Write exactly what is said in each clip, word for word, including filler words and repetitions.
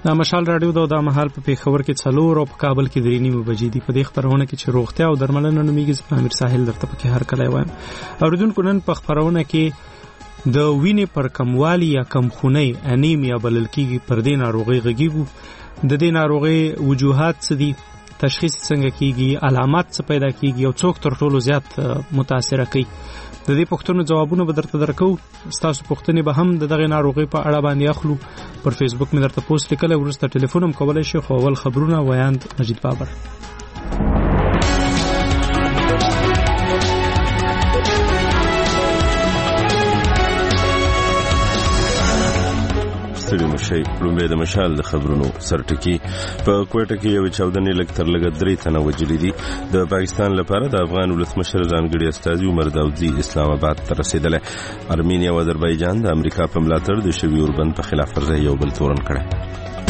د مشال رادیو د د مهال په پیښور کې څلور او په کابل کې درې نیمه بجې دي. په دې خبرونه کې چې روغتیا او درملنه نومیږي امیر ساحل درته پکې هر کله وایم. اوریدونکو نن په خبرونه کې د وینې پر کموالي یا کمخونی انیمیا بلل کېږي پر دې ناروغۍ غږیږو. د دې ناروغۍ وجوهات څه دي، تشخیص څنګه کېږي، علامات څه پیدا کېږي او څوک تر ټولو زیات متاثره کوي. د دې پوښتنو جوابونه به درته درکو. ستاسو پوښتنې به هم د دغه ناروغۍ په اړه باندې اخلو. پر فیسبوک مې درته پوسټ لیکلی، وروسته ټلیفون هم کولی شي. خو اول خبرونه ویاند مجید بابر. ستړي مشي لومړی د مشال د خبرونو سرټکی. په کوټه کې یو چاودنې لږ تر لږه درې تنه وژلي دي. د پاکستان لپاره د افغان ولسمشر ځانګړي استازي عمر داودزي اسلام آباد ته رسېدلی. ارمینیا او اذربایجان د امریکا په ملاتړ د شوي اوربند په خلاف ورزۍ یو بل تورن کړی.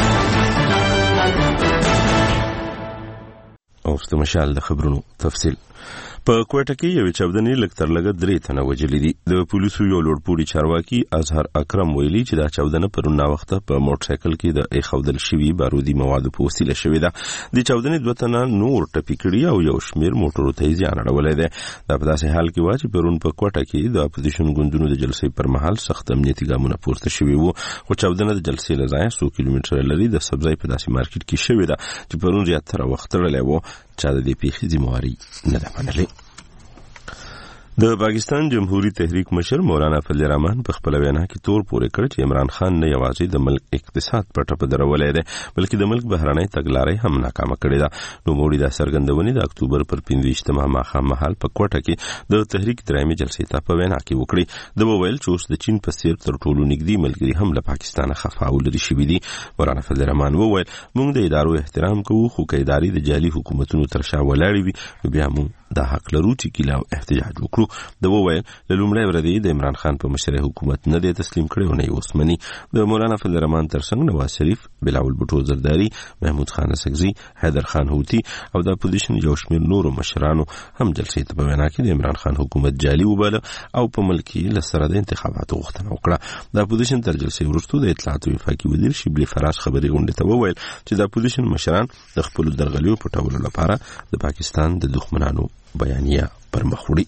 اوس د مشال د خبرونو تفصیل. په کوټه کې یو چاودنې لږ تر لږه درې تنه وژلي دي. د پولیسو یو لوړپوړي چارواکي اظهر اکرم ویلي چې دا چاودنه پرون ناوخته په موټر سایکل کې د ایښودل شوي بارودي موادو په وسیله شوې ده. د چاودنې دوه تنه نور ټپي کړي او یو شمېر موټرو ته یې زیان اړولی دی. دا په داسې حال کې وه چې پرون په کوټه کې د اپوزیشن ګوندونو د جلسې پر مهال سخت امنیتي ګامونه پورته شوي وو. خو چاودنه د جلسې له ځایه څو کیلومتره لرې د سبزۍ په داسې مارکیټ کې شوې ده چې پرون زیاتره وخت تړلی و. چا د دې پیښې ذمهواري نه ده منلې. د پاکستان جمهوریت تحریک مشر مولانا فضل الرحمن په خپل وینا کې تور پورې کړ چې عمران خان نه یوازې د ملک اقتصاد په ټپه درولې ده بلکې د ملک بهرنۍ تګلارې هم ناکامه کړې ده. نو موړي د سرګندونې د اکتوبر پر پنځه ویشتمه ماښام مهال په کوټه کې د تحریک درېیمې جلسې ته په وینا کې وکړي. د وویل چې اوس د چین په څیر تر ټولو نږدې ملګري هم له پاکستانه خفه او لرې شوي دي. مولانا فضل الرحمن وویل موږ د ادارو احترام کوو، خو که ادارې د جعلي حکومتونو تر شا ولاړې وي نو بیا موږ دا حق لرو چې کیله او احتجاج وکړو. د وویل له لومړۍ ورځې د عمران خان په مشرۍ حکومت نه دی تسلیم کړی او نه یې اوس مني. د مولانا فضل الرحمن ترڅنګ نواز شریف، بلاول بوټو زرداری، محمود خان اسکزي، حیدر خان هوتي او د اپوزیشن یو شمېر نورو مشرانو هم جلسې ته په وینا کې د عمران خان حکومت جعلي وباله او په ملک کې له سره د انتخاباتو غوښتنه وکړه. د اپوزیشن تر جلسې وروسته د اطلاعات او وفاقي وزیر شبلی فراز خبري غونډې ته وویل چې د اپوزیشن مشران د خپلو درغلیو پټولو لپاره د پاکستان د دښمنانو بیانیه پر مخ وړي.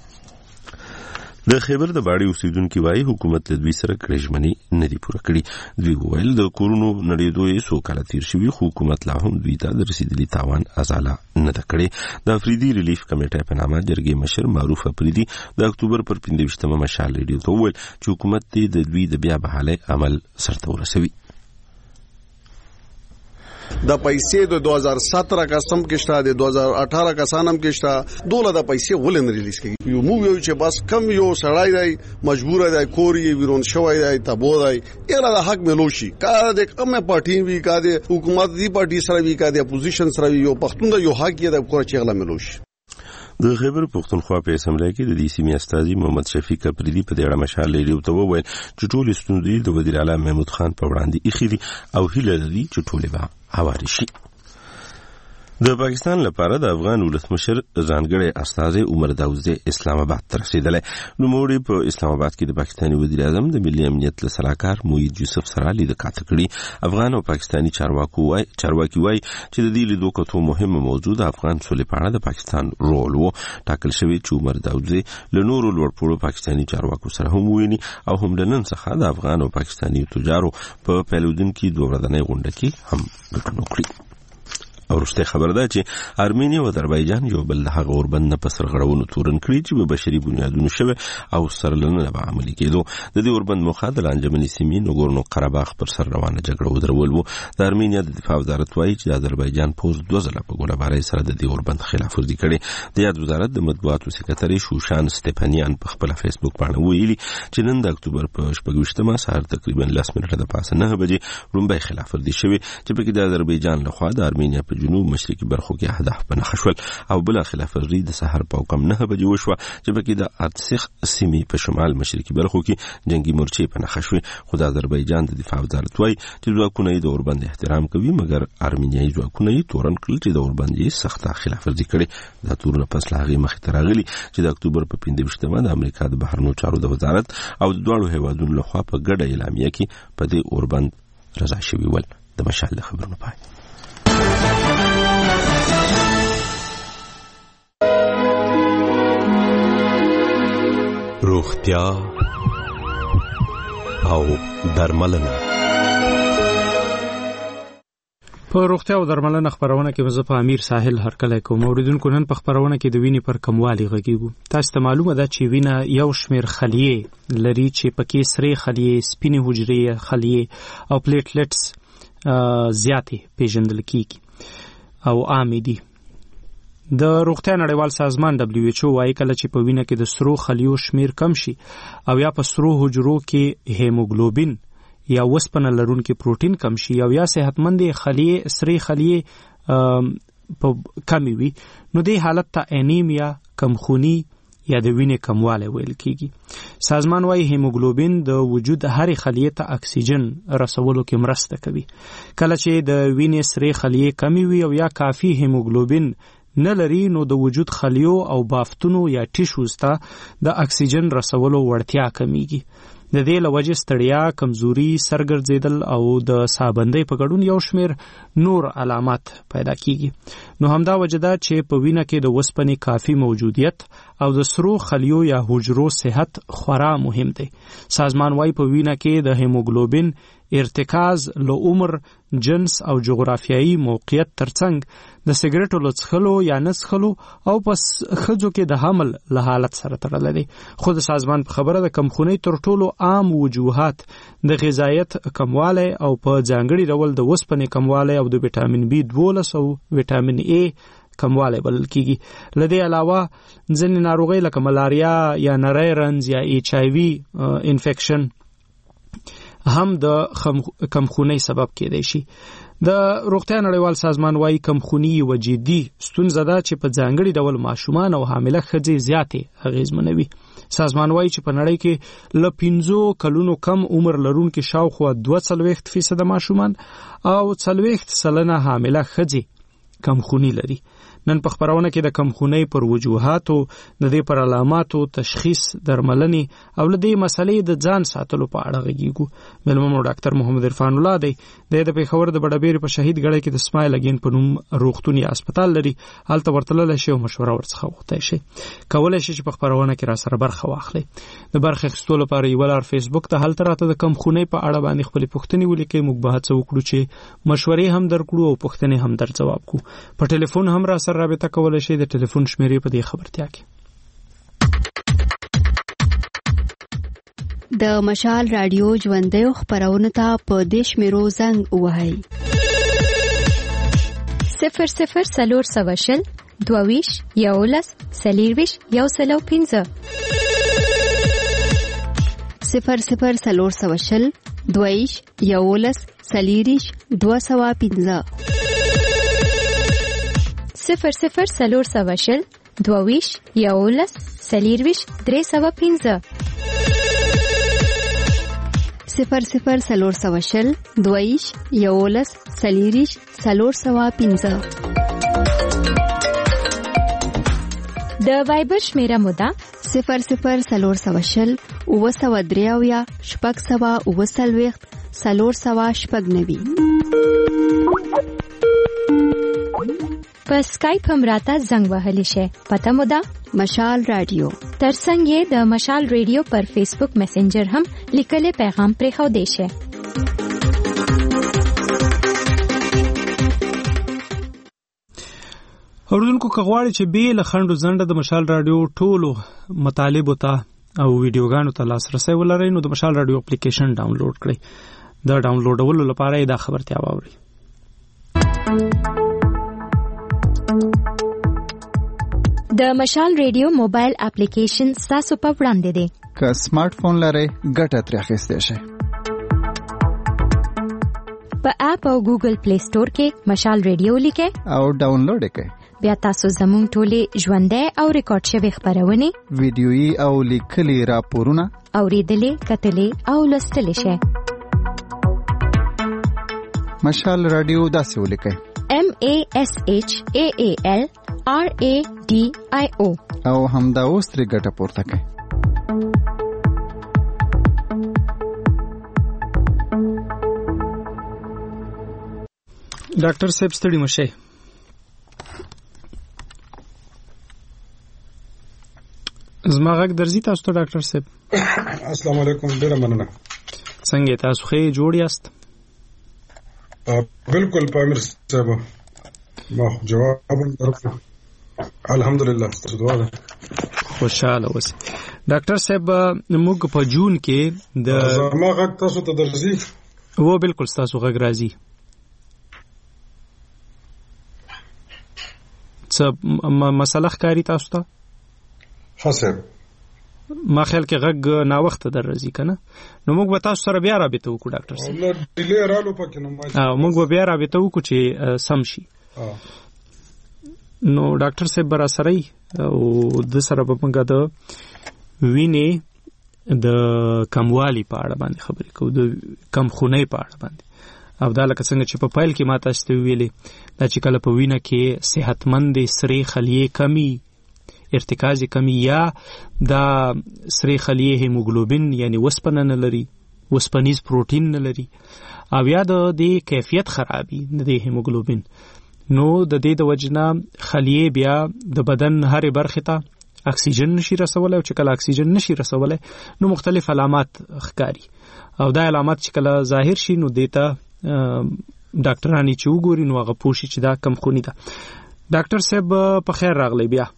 د خیبر د باړې اوسیدونکي وایي حکومت له دوی سره کړې ژمنې نه دي پوره کړي. دوی وویل د کورونو نړېدو یې څو کاله تېر شوي خو حکومت لا هم دوی ته د رسېدلي تاوان ازاله نه ده کړې. د افریدي ریلیف کمیټې په نامه جرګې مشر معروف افریدي د اکتوبر پر پنځه ویشتمه مشال ریډیو ته وویل چې حکومت دې د دوی د بیا بحالۍ عمل سرته ورسوي. د پیسې د دو هزار سترہ کا سم کې شته، د دو هزار اٹھارہ کا سانم کې شته، دوله د پیسې ولن ریلیز کړي. یو مو یو چې بس کم یو سړی دی مجبور دی کور یې ویرون شوی دی تبو دی یره د حق ملوشي کا د کم پارټي وی کا د حکومت دی پارټي سره وی کا د اپوزیشن سره یو پښتون د یو حق یې د کور چغله ملوشي. د خیبر پښتونخوا په اسمبلی کې د دې سیمې استازي محمد شفیق افریدي په دې اړه مشال ریډیو ته وویل چې ټولې ستونزې د وزیر اعلی محمود خان په وړاندې ایښې دي او هیله لري چې ټولې به هوارې شي. د پاکستان لپاره د افغان ولسمشر ځانګړی استازی عمر داودزي اسلام آباد ته رسېدلی. نوموړي په اسلام آباد کې د پاکستاني وزیر اعظم د ملي امنیت له سلاکار موحید یوسف سره لیدنه کړې. افغان او پاکستاني چارواکو وایي چارواکي وایي چې د دې لیدو کتو مهمه موضوع د افغان سولې په اړه د پاکستان رول و. ټاکل شوی چې عمر داودزي له نورو لوړپوړو پاکستاني چارواکو سره هم وویني او هم د نن څخه د افغان او پاکستاني تجارو په پیلودونکي دوه ورځنۍ غونډه کې هم ګډون وکړي. او رسته خبر ده چې ارمینیا او اذربایجان یو بل د هغه اوربند نه په سرغړونو تورن کړي چې په بشري بنیادونو شوه او سرلنه به عملي کېدو. د دې اوربند موخه د لانجمنې سیمې نګورنو قرهباغ پر سر روانه جګړه ودرول وو. د ارمینیا د دفاع وزارت وایي چې د اذربایجان پوز دوه ځله په ګولهبارۍ سره د دې اوربند خلاف ورزي کړې. د یاد وزارت د مطبوعاتو سکرټري شوشان سټيپانیان په خپل فیسبوک باندې ویلي چې نن د اکتوبر په شپږ ویشتمه سهار تقریبا لس منټه د پاسه نه بجې رومبای خلاف ورزي شوی چې په کې د اذربایجان لخوا د ارمینیا په جنوب مشرقي برخو کې اهداف په نښه شول او بل خلاف ورزي د سحر په کم نه بجې وشوه چې په کې د ارتسخ سیمې په شمال مشرقي برخو کې جنگي مورچې په نښه شوې. خو د اذربایجان د دفاع وزارت وایي چې ځواکونه یې د اوربند احترام کوي مګر ارمینیایي ځواکونه یې تورن کړل چې د اوربند یې سخته خلاف ورزي کړې. دا تورونه پس له هغې مخې ته راغلي چې د اکتوبر په پنځه ویشتمه د امریکا د بهرنیو چارو د وزارت او د دواړو هیوادونو لخوا په ګډه اعلامیه کې په دې اوربند رضا شوي ول. د مشال خبرونو پای. روغتیا او درملنه. په روغتیا او درملنه خبرونه کې مزه په امیر ساحل هرکله کوم اوریدونکو نن په خبرونه کې د وینې پر کموالي غږیږو. تاسو ته معلومه ده چې وینه یو شمیر خلیې لري چې پکې سرې خلیې، سپینې حجرې خلیې او پلیټلیټس زیاتې پیژندل کیږي او عام دي. د روغتیا نړیوال سازمان دبليو ایچ او وايي کله چې په وینه کې د سرو خلیو شمیر کم شي او یا په سرو حجرو کې هیموګلوبین یا وسپنه لرونکي پروتین کم شي او یا صحتمندې خلیې سرې خلیې په کمی وي، نو دې حالت ته انیمیا، کمخونی یا د وینې کموالی ویل کیږي. سازمان وايي هیموګلوبین د وجود هرې خلیې ته اکسیجن رسولو کې مرسته کوي. کله چې د وینې سرې خلیې کمی وي او یا کافي هیموګلوبین نه لري، نو د وجود خلیو او بافتونو یا ټیشوز ته د اکسیجن رسولو وړتیا کمیږي. د دې له وجې ستړیا، کمزوري، سرګرځېدل او د سابندۍ په ګډون یو شمیر نور علامات پیدا کیږي. نو همدا وجه ده چې په وینه کې د وسپنې کافي موجودیت او د سرو خلیو یا حجرو صحت خورا مهم دی. سازمان وايي په وینه کې د هیموګلوبین ارتکاز له عمر، جنس او جغرافیایي موقعیت ترڅنګ د سیګریټو له څښلو یا نه څښلو او په ښځو کې د حمل له حالت سره تړلی دی. خو د سازمان په خبره د کمخونۍ تر ټولو عام وجوهات د غذایت کموالی او په ځانګړي ډول د وسپنې کموالی او د ویټامین بي دولس او ویټامین ای کموالی بلل کیږي. له دې علاوه ځینې ناروغۍ لکه ملاریا یا نری رنز یا ایچ آی وي انفیکشن هم د کمخونۍ سبب کېدای شي. د روغتیا نړیوال سازمان وايي کمخوني یو جدي ستونزه ده چې په ځانګړي ډول ماشومان او حامله ښځې زیاتې اغېزمنوي. سازمان وايي چې په نړۍ کې له پنځو کلونو کم عمر لرونکي شاوخوا دوه څلوېښت فیصده ماشومان او څلوېښت سلنه حامله ښځې کمخوني لري. نن په خبرونه کې د کمخونۍ پر وجوهاتو، د دې پر علاماتو، تشخیص، درملنې او له دې مسلې د ځان ساتلو په اړه غږیږو. مېلمه مو ډاکټر محمد عرفان الله دی. د پېښور د بډبېرې په شهید ګړی کې د سمایل اګین په نوم روغتون یا هسپتال لري. هلته ورتللی شي او مشوره ورڅخه وغوښتی شي. کولی شي چې په خبرونه کې راسره برخه واخلئ. د برخې اخیستو لپاره یوه لار فیسبوک ته هلته راته د کمخونۍ په اړه باندې خپلې پوښتنې ولیکئ. موږ به هڅه وکړو چې مشورې هم درکړو او پوښتنې هم در ځواب کړو. په ټلیفون هم راسره رابطه کولی شئ. د ټلیفون شمیرې په دې خبرتیا کې د مشال رادیو ژوندیو خبرونه ته په دې شمیرو زنګ ووهئ: صفر صفر څلور سوه شل دوه ویشت یولس څلېرویشت یو سل او پنځه، صفر صفر څلور سوه شل دوه ویشت یولس څلېرویشت دوه سوه پنځه، صفر صفر څلور سوه شل دوه ویشت یولس څلېرویشت درې سوه پنځه، صفر صفر څلور سوه شل دوه ویشت یولس څلېرویشت څلور سوه پنځه. د وایبر شمیره مو ده صفر صفر څلور سوه شل اووه سوه درې اویا شپږ سوه اووه څلوېښت څلور سوه شپږ نوي. په سکایپ هم راته زنګ وهلی شي. پته مو ده مشال رادیو. ترڅنګ یې د مشال ریډیو پر فیسبوک میسنجر هم لیکلی پیغام پرېښودی شي. اوریدونکو که غواړئ چې بې له خنډو ځنډه د مشال رادیو ټولو مطالبو ته او ویډیوګانو ته لاسرسی ولرئ، نو د مشال رادیو اپلیکیشن ډاونلوډ کړئ. د ډاونلوډولو لپاره یې دا خبرتیا واورئ. د مشال ریډیو موبایل اپلیکیشن ستاسو په وړاندې دی. که سمارټ فون لرئ ګټه ترې اخیستی شئ. په اپ او ګوګل پلی سٹور کې مشال ریډیو لیکئ او ډاونلوډ یې کړئ. بیا تاسو زموږ ټولې ژوندۍ او ریکارډ شوې خبرونه، ویډیويي او لیکلي راپورونه اورېدلې، کتلې او لوستلی شئ. مشال رادیو داسې ولیکئ: M A S H A A L R A D I O او همدا اوس ترې ګټه پورته کړئ. ډاکټر صاحب ستړي مشه. زما غږ درځي تاسو ته ډاکټر صاحب؟ السلام علیکم، ډیره مننه. څنګه تاسو خې جوړ یاست؟ بالکل پامیر صاحب، ما جواب درکړ. الحمدلله، تاسو دعا ده. خوشاله اوسئ. ډاکټر صاحب موږ په جون کې د زما غږ تاسو ته درځي؟ و بالکل تاسو غږ راځي. څه مسله ښکاري تاسو ته؟ حسن ما خیال کې غږ نا وخت در راځي کنه، نو موږ به تاسو سره بیا رابطه وکړو ډاکټر صاحب. نو ډیلی رالو پکې نو ما اه موږ به بیا رابطه وکړو چې سم شي. نو ډاکټر صاحب برا سره او د سره په موږ د وینې د کموالي په اړه باندې خبرې کوو، د کم خونۍ په اړه باندې. او دا لکه څنګه چې په پایل کې ما تاسو ته ویلې دا چې کله په وینه کې صحتمند سرې خلیې کمی، ارتکاز کمی، یا دا سرې خلیې هیموګلوبین یعنی وسپنه نه لري، وسپنیز پروتین نه لري، او یا د دې کیفیت خرابي د دې هیموګلوبین، نو د دې د وجنه خلیې بیا د بدن هرې برخې ته اکسیجن نشي رسولای، او چې کله اکسیجن نشي رسولای نو مختلف علامات ښکاري، او دا علامات چې کله ظاهر شي نو دیتا ډاکټرانی چې وګوري نو هغه پوښي چې دا کم خونی ده. ډاکټر صاحب په خیر راغلی بیا.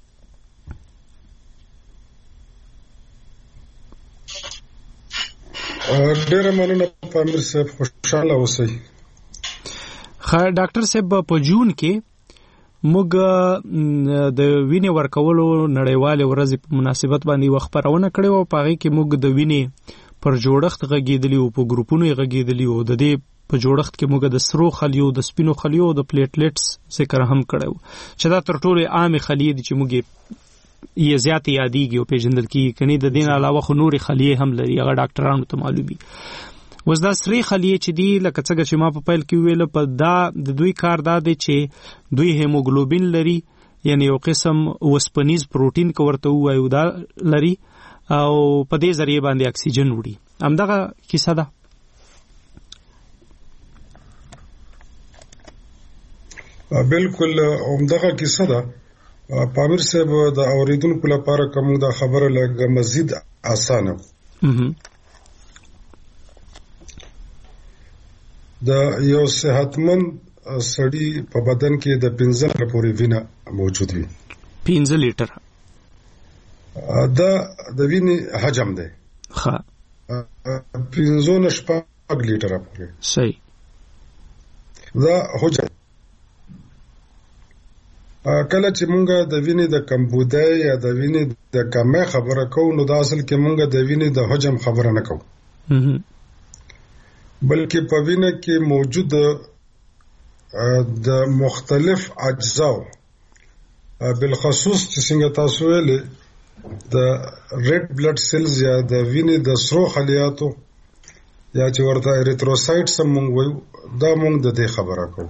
ډیره مننه پامیر صاحب، خوشاله اوسئ. خیر ډاکټر صاحب په جون کې موږ د وینې ورکولو نړیوالې ورځې په مناسبت باندې یوه خپرونه کړې وه، په هغې کې موږ د وینې پر جوړښت غږېدلي وو، په ګروپونو یې غږېدلي وو. د دې په جوړښت کې موږ د سرو خلیو، د سپینو خلیو، د پلیټلیټس ذکر هم کړی وو، چې دا تر ټولو عامې خلیې دي چې موږ یې زیاتې یادېږي او پېژندل کېږي. کنې د دې نه علاوه خو نورې خلیې هم لري، هغه ډاکټرانو ته معلومي. اوس دا سرې خلیې چې دي لکه څنګه چې ما په پیل کې ویله، په دا د دوی کار دا دی چې دوی هیموګلوبین لري، یعنی یو قسم وسپنیز پروتین که ورته ووایو دا لري، او په دې ذریعه باندې اکسیجن وړي. همدغه کیسه ده. بالکل همدغه کیسه ده پامیر صاحب. د اوریدونکو لپاره کوم دا خبره لږه مزید اسانه د یو صحتمند سړی په بدن کې د پنځه پورې وینه موجود وي. پنځه لیټر دا د وینې حجم دی. ښه پنځه نه شپږ لیټره پورې. صحیح. دا حجم. کله چې مونږه د وینې د کمبودۍ یا د وینې د کمۍ خبره کوو نو دا اصل کې مونږه د وینې د حجم خبره نه کوو، بلکې په وینه کې موجود د مختلف اجزاو، بالخصوص چې څنګه تاسو ویلې د ریډ بلډ سیلز یا د وینې د سرو خلیاتو یا چې ورته ایریتروسایټس هم مونږ وایو، دا مونږ د دې خبره کوو.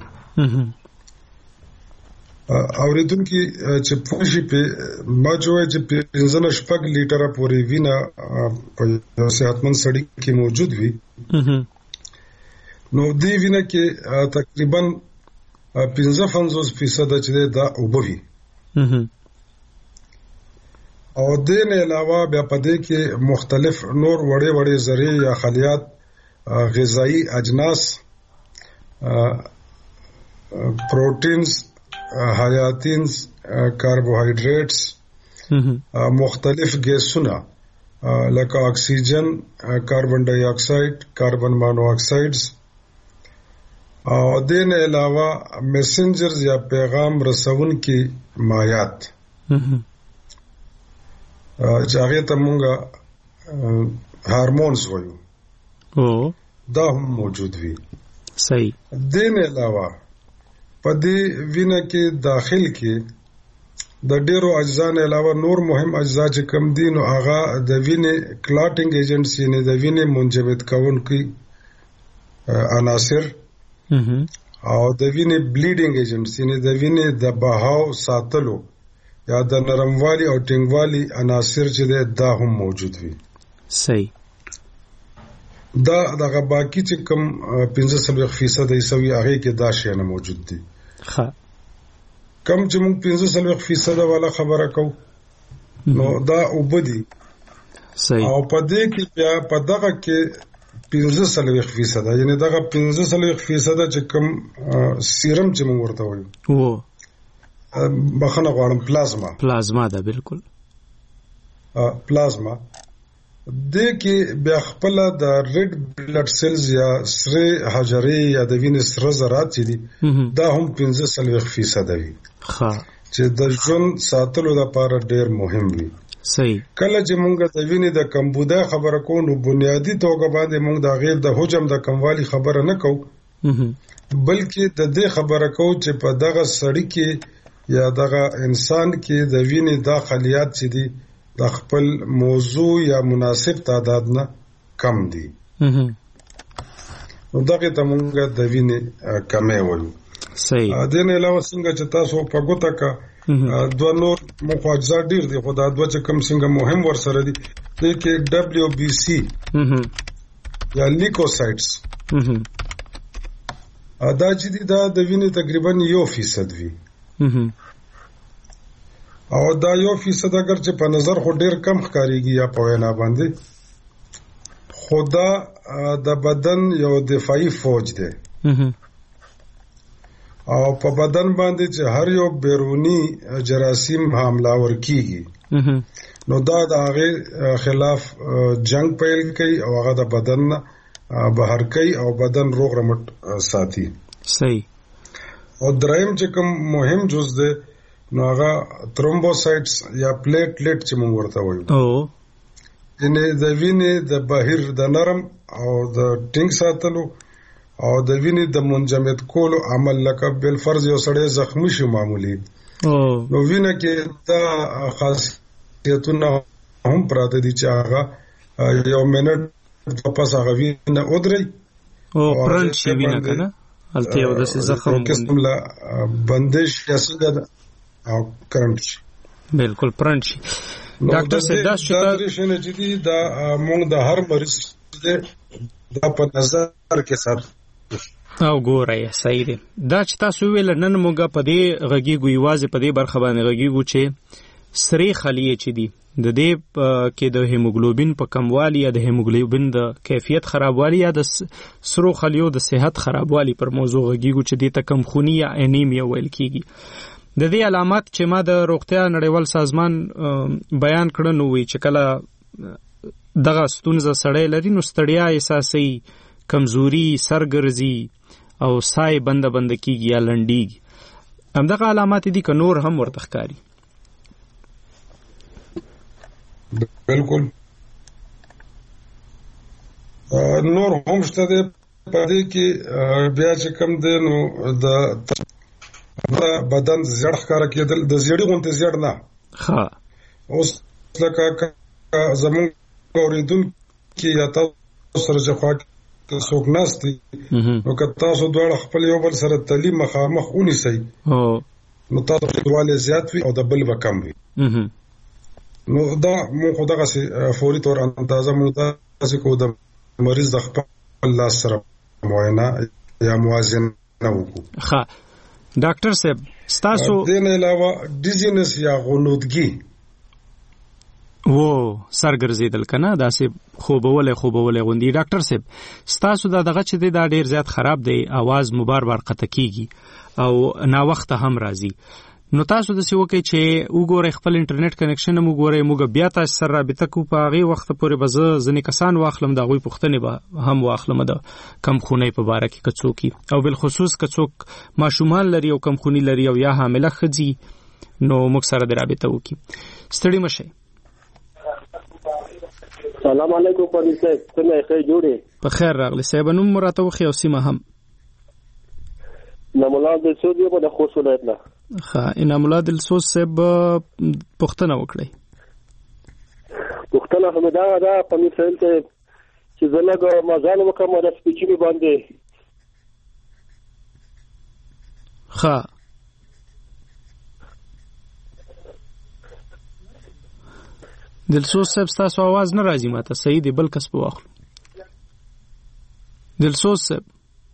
اوریدونکي چې پوښي په ما جوړه چې پنځه نه شپږ لیټره پورې وینه په صحتمند سړی کې موجود وي، نو دې وینه کې تقریبا پنځه پنځوس فیصد چې دا اوبه وي، او دې نه علاوه بیا په دې کې مختلف نور وړې وړې ذرې یا خلیات، غذایی اجناس، پروټینز، حیاتینز، کاربوهایډریټس، مختلف گیسونه لکه اکسیجن، کاربن ډای اکساید، کاربن مونو اکسایډز، او دې نه علاوه میسنجرز یا پیغام رسونکي مایعات چې هغه ته مونږه هارمونز وایو، دا هم موجود وي. صحیح. دې نه علاوه په دې وینه کې داخل کې د ډیرو اجزا نه علاوه نور مهم اجزا چې کم دي نو هغه د وینې کلاټینګ ایجنټس یعنی د وینې منجمد کوونکي عناصر او د وینې بلیډینګ ایجنټس یعنی د وینې د بهاو ساتلو یا د نرموالي او ټینګوالي عناصر چې دا هم موجود وي. صحیح. دا دغه باقی چې کم پنځه سلويخ فیصد ایسوي هغه کې دا شی نه موجود دي. ها کم چې موږ پنځه سلويخ فیصد والا خبره کو نو دا وبدي صحیح او په دې کې بیا په دغه کې پنځه سلويخ فیصد یعنی دغه پنځه سلويخ فیصد چې کم سیرم چې موږ ورته وایو وو بخنه غواړم پلازما پلازما دا بالکل پلازما د کې بیا خپل د ریډ بلډ سیلز یا سره حجرې یا د وینې سره ذرات چې دي دا هم پنځه سلويخ فیصد وي ها چې د ژوند ساتلو لپاره ډېر مهم وي. صحیح. کله چې موږ د وینې د کمبوده خبره کوو نو بنیادی توګه باندې موږ د غیر د حجم د کموالی خبره نه کوو بلکې د دې خبره کوو چې په دغه سړی کې یا دغه انسان کې د وینې د خلیات چې دي د خپل موضوع یا مناسب تعداد نه کم دي. نو دغه ته موږ د وینې کمې وایو. صحیح. د نه علاوه څنګه چې تاسو په ګوته کا دوه نور مخاجزه ډیر دي خو دا دوه چې کم څنګه مهم ور سره دي د کې دبليو بي سي یا لیکوسایټس دا چې دا د وینې تقریبا یو فیصد وي او دا یو فیصد اگر چې په نظر خو ډیر کم ښکاریږي یا په وینا باندې خدا د بدن یو دفاعي فوج دی او په بدن باندې چې هر یو بیرونی جراثیم حمله ورکیږي نو دا د هغه خلاف جنگ پیل کوي او هغه د بدن بهر کوي او بدن روغ رمټ ساتي. صحیح. او دریم چې کوم مهم جز دی نو هغه ترومبوسایټس یا پلیټلیټ چې موږ ورته وایو او یعنی د وینې د بهیر د نرم او د ټینګ ساتلو او د وینې د منجمد کولو عمل لکه بل فرض یو سړی زخمی شي معمولی نو وینه کې دا خاصیتونه هم پراته دي چې هغه یو منټ پس هغه وینه ودري او پرنټ شي وینه کنه الته یو د زخم کومه بندش یا څنګه او کرنٹ شي بالکل پرنټ شي. ډاکټر سیدا شته چې دا موږ د هر مریض دا په نظر کې ساتو او ګورای صحیح دی. دا چې تاسو ویل نن موږ په دې غږیږو یوازې په دې برخه باندې غږیږو چې سری خلیه چې دي د دې کې د هیموګلوبین په کموالي یا د هیموګلوبین د کیفیت خرابوالي یا د سرو خلیو د صحت خرابوالي پر موضوع غږیږو چې د تکمخونی یا انیمیا ویل کیږي. د دې علامات چې ما د روغتیا نړیوال سازمان بیان کړنو وی چې کله دغه ستونزه سړی لري نو ستړیا احساسي کمزوري سرګرځي او سای بند بند کیږي یا لنډیږي. همدغه علامات دي که نور هم ورته ښکاري؟ بالکل نور هم شته دی په دې کې بیا چې کم دی نو د بدن زیړ ښکاره کېدل د زیړې غونډې زیړ نه ها اوس لکه زمونږ اوریدونکي یا تاسو سره چې خوا څوک ناستي نو که تاسو دواړه خپل یو بل سره تلي مخامخ ونیسئ نو تاسو خدواله زیات وي او د بل به کم وي. نو دا مو خو دغسې فوري طور اندازه مو داسې کو د مریض د خپل لاس سره معاینه یا موازنه وکړو. ښه ډاکټر صاحب ستاسو دې نه علاوه ډیزینس یا غنودګي وو سرګرځیدل کنه داسې خوبولې خوبولې غوندي. ډاکټر صاحب ستاسو دا دغه چې دا ډیر زیات خراب دی आवाज مبار بار قطع کیږي او نا وخت هم راځي نو تاسو د څه وکي چې وګورئ خپل انټرنیټ کنیکشن مو ګورئ موږ بیا تاسو سره رابطه کو په هغه وخت پورې به زه ځنې کسان واخلم دا غوي پښتنې به هم واخلم د کم خونې په باره کې کڅوکي او بل خصوص کڅوک ماشومان لري او کم خونی لري او یا حامله خځي نو موږ سره د رابطه وکي. ستړي مشه. سلام علیکم پولیس څنګه ښه جوړې په خیر راغلی صاحب نوم مراته وخی او سیمه هم نامولا د سعودي په د خوست ولایت نه ښه انامولا د سوس صاحب پښتنه وکړي پښتنه هم دا دا په مثال ته چې زلګ مازال وکم د سپیچي باندې ښه دلسوس صاحب ستاسو आवाज نه راځي ماته صحیح دی بل کس په واخلو. دلسوز صاحب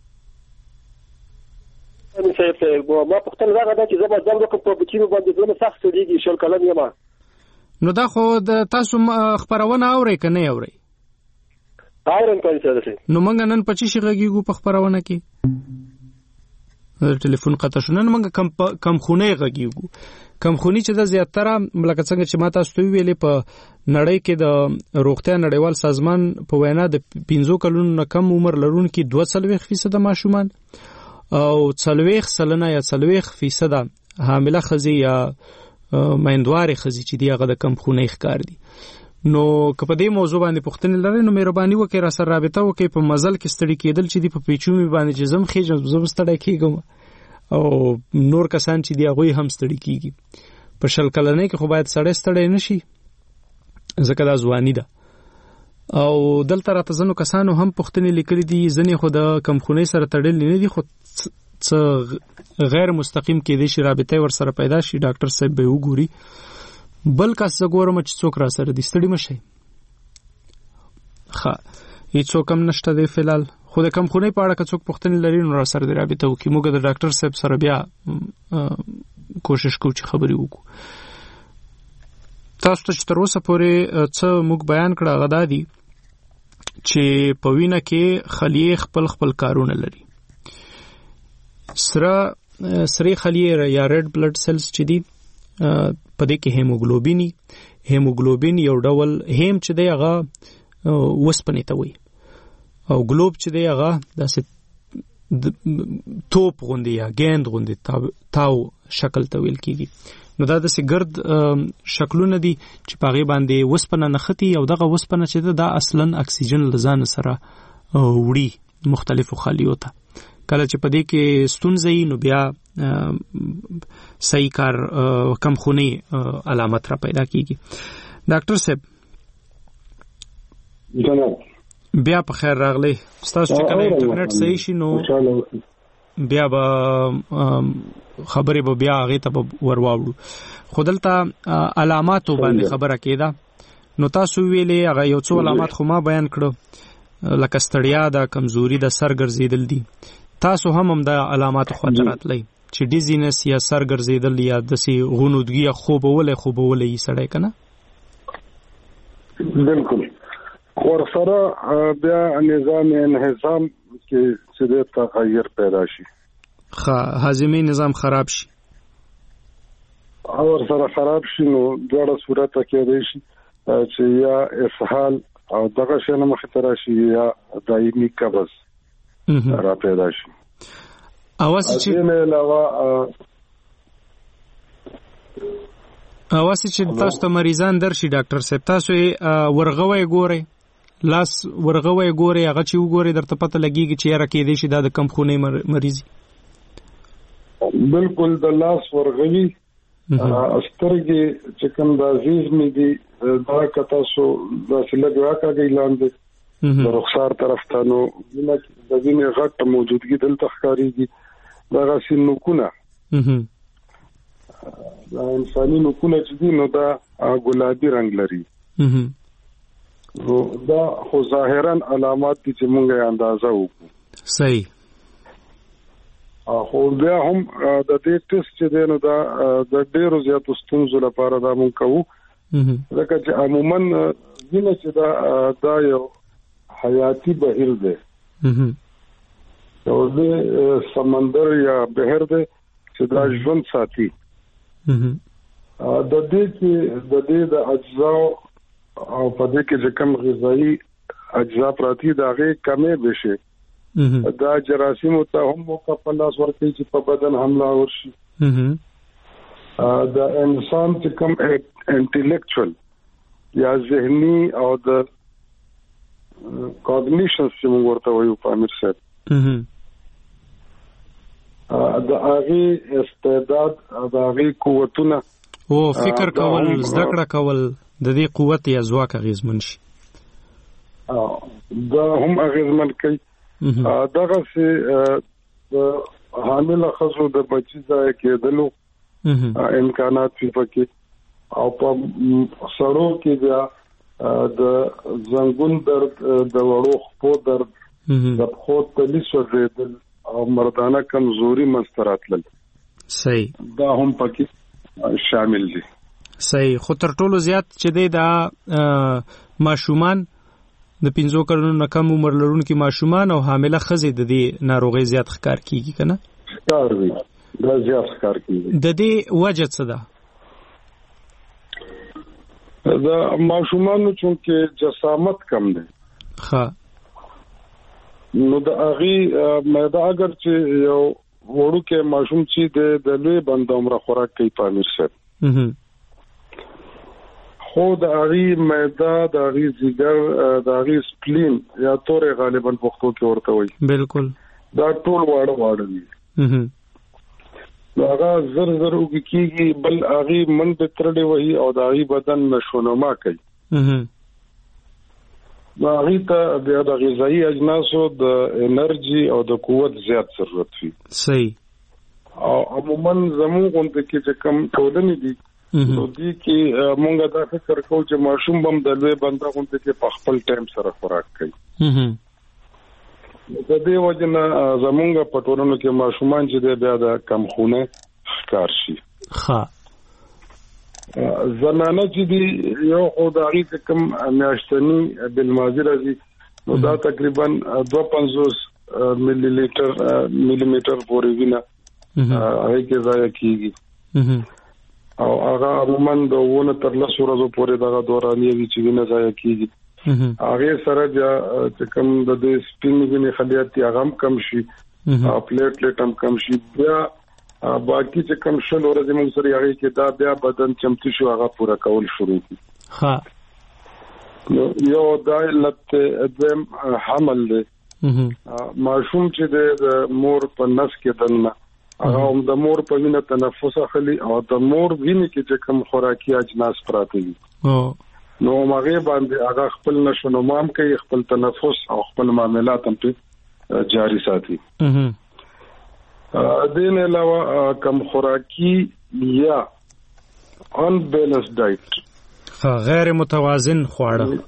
ان صاحب ما پختل راغه دا چې زما ځم کوم په بچینو باندې زما سخت دیږي شل کلم یم. نو دا خو د تاسو خبرونه اوري کنه اوري؟ اورم کوي څه. نو مونږ نن پچی شي غږیږو په خبرونه کې د ټلیفون قطع شو. نن مونږ کم کم خونه غږیږو. کم خونی چې د زیاتره ملک څنګه چې ما تاسو ته ویلې په نړۍ کې د روغتیا نړیوال سازمان په وینا د پنځو کلونو نه کم عمر لرونکي دوه څلوېښت فیصد ماشومان او څلوېښت سلنه یا څلوېښت فیصد حامله ښځې یا میندوارې ښځې چې دي هغه د کم خونی ښکار دي. نو که په دې موضوع باندې پوښتنې لرئ نو مهرباني وکړئ را سره رابطه وکړئ. په مزل کې ستړي کېدل چې دي په پیچومي باندې چې زم خېږم زه ستړی کېږم او نور کسان چې دی هغه هم ستړي کیږي. په شل کلنۍ کې خو باید سړی ستړی نشي ځکه دا ځواني ده. او دلته راته ځنو کسانو هم پوښتنې لیکلي دي ځنې خو د کمخونۍ سره تړلې نه دي خو څه غیر مستقیم کېدای شي رابطه ور سره پیدا شي. ډاکټر صاحب به وګوري. بل کس زه ګورم چې څوک را سره دي ستړي مشي. ښه هیڅوک هم نشته دی فلال. خو د کمخونۍ په اړه که څوک پوښتنې لري نو را سره د رابطه وکړي. موږ د ډاکټر صاحب سره بیا کوشش کوو چې خبرې وکړو. تاسو ته چې تر اوسه پورې څه موږ بیان کړه هغه دا دي چې په وینه کې خلیې خپل خپل کارونه لري. سره سرې خلیې یا ریډ بلډ سیلز چې دي په دې کې هیموګلوبین هیموګلوبین یو ډول هیم چې دی هغه وسپنې ته وایي او ګلوب چې دی هغه داسې توپ غوندې یا ګیند غوندې تاو شکل ته ویل کېږي. نو دا داسې ګرد شکلونه دي چې په هغې باندې وسپنه نښتي او دغه وسپنه چې ده دا اصلا اکسیجن له ځانه سره وړي مختلفو خلیو ته. کله چې په دې کې ستونزه وي نو بیا صحیح کار کمخونۍ علامت را پیدا کېږي. ډاکټر صاحب جناب بیا په خیر راغلی. ستاسو چې کله انټرنیټ صحیح شي نو بیا به خبرې به بیا هغې ته به ور واوړو. خو دلته علاماتو باندې خبره کېده نو تاسو ویلې هغه یو څو علامات خو ما بیان کړو لکه ستړیا ده، کمزوري ده، سر ګرځېدل دي. تاسو هم هم د علاماتو خواته راتلی چې ډیزینس یا سر ګرځېدل یا داسې غنودګي یا خوبولی خوبولی یې سړی که نه؟ بالکل. ورسره بیا نظام انهضام کې چې د تغیر پیدا شي، ښه هاضمي نظام خراب شي او ورسره خراب شي نو دواړه صورته کېدای شي چې یا اسهال او دغه شی نه مخې ته راشي یا دایمي قبض را پیدا شي. اواسې چې نه علاوه اواسې چې تاسو ته مریضان درشي ډاکټر صاحب تاسو یې ورغوی ګورئ، لاس ورغوی ګورئ، هغه چې وګورئ درته پته لګېږي چې یاره کېدای شي دا د کمخونۍ مریض. بالکل د لاس ورغوي سترګې چې کوم د عزیز مې دي دا که تاسو داسې لږ راکاږئ لاندې د رخسار طرف ته نو د وینې غټ موجودګي دلته ښکارېږي. دغسې نوکونه دا انساني نوکونه چې دي نو دا ګلابي رنګ لري. نو دا خو ظاهرا علامات دي چې مونږ یې اندازه وکړو. صحیح. خو بیا هم د دې ټیسټ چې دی نو دا د ډېرو زیاتو ستونزو لپاره دا مونږ کوو ځکه چې عموما وینه چې دا دا یو حیاتي بهیر دی، یو دی سمندر یا بهر دی چې دا ژوند ساتي. د دې کې د دې د اجزاو او په دې کې چې کوم غذایي اجزا پراتی د هغې کمې بشي دا جراثیمو ته هم موقع په لاس ورکوي چې په بدن حمله ورشي. د انسان چې کوم انټلیکچوال یا ذهني او د کاګنیشنز چې موږ ورته وایو په امیر صاحب د هغې استعداد د هغې قوتونه او فکر کول زده کړه کول د دې قوت یا ځواک اغېزمن شي دا هم اغېزمن کوي. دغسې د حامله ښځو د بچي ضایع کېدلو امکانات وي پکې او په سړو کې بیا د زنګون درد، د وړو خپو درد د خو تلیس ورېدل او مردانه کمزوري مستراتل صحیح دا هم پکې شامل دي. صحیح. خو تر ټولو زیات چې دی دا ماشومان د پنځو کلونو نه کم عمر لرونکي ماشومان او حامله ښځې د دې ناروغۍ زیات ښکار کیږي کنه؟ ښکار وي دا زیات ښکار کیږي. د دې وجه څه ده؟ د ماشومانو چې جسامت کم دی ښه نو د هغې معده اگر چې یو وړوکی ماشوم چې د لوی بنده عمره خوراک کوي په امیر صاحب خو د هغې معده د هغې ځیګر د هغې سپلین یا تورې غالبا پښتو کې ورته وایي بالکل دا ټول واړه واړه دي نو هغه زر زر اوږې کېږي بل هغې منډې ترړې وهي او د هغې بدن نشونما کوي نو هغې ته بیا د غذایي اجناسو د انرژي او د قوت زیات ضرورت وي. صحیح. او عموما زموږ غونډه کې چې کوم ټولنې دي نو دې کې مونږ دا فکر کوو چې ماشوم هم د لوی بنده غونډه کې په خپل ټایم سره خوراک کوي. د دې وجه نه زموږ په ټولنو کې ماشومان چې دی بیا د کمخونه ښکار شي. ښه. زنانه چې دی یو خو د هغې کوم میاشتني بالماضي راځي نو دا تقریبا دوه پنځوس ملي لیټر ملي میټر پورې وینه هغې کې ضایع کېږي او هغه عموما د اووه تر لسو ورځو پورې دغه دورانیه وي چې وینه ضایع کېږي. هغې سره بیا چې کوم د دې سپین وینې خلیات دي هغه هم کم شي او پلیټلیټ هم کم شي. بیا باقي چې کوم شل ورځې موږ سره هغې کې دا بیا بدن چمتو شو هغه پوره کول شروع کړي. نو یو دا علت دویم حمل دی. ماشوم چې دی د مور په نس کې دننه هغه هم د مور په وینه تنفس اخلي او د مور وینې کې چې کوم خوراکي اجناس پراته وي نو هغې باندې هغه خپل نشونما هم کوي خپل تنفس او خپل معاملات هم پرې جاري ساتي. دې نه علاوه کم خوراکي یا ان بیلنس ډایټ غیر متوازن خواړه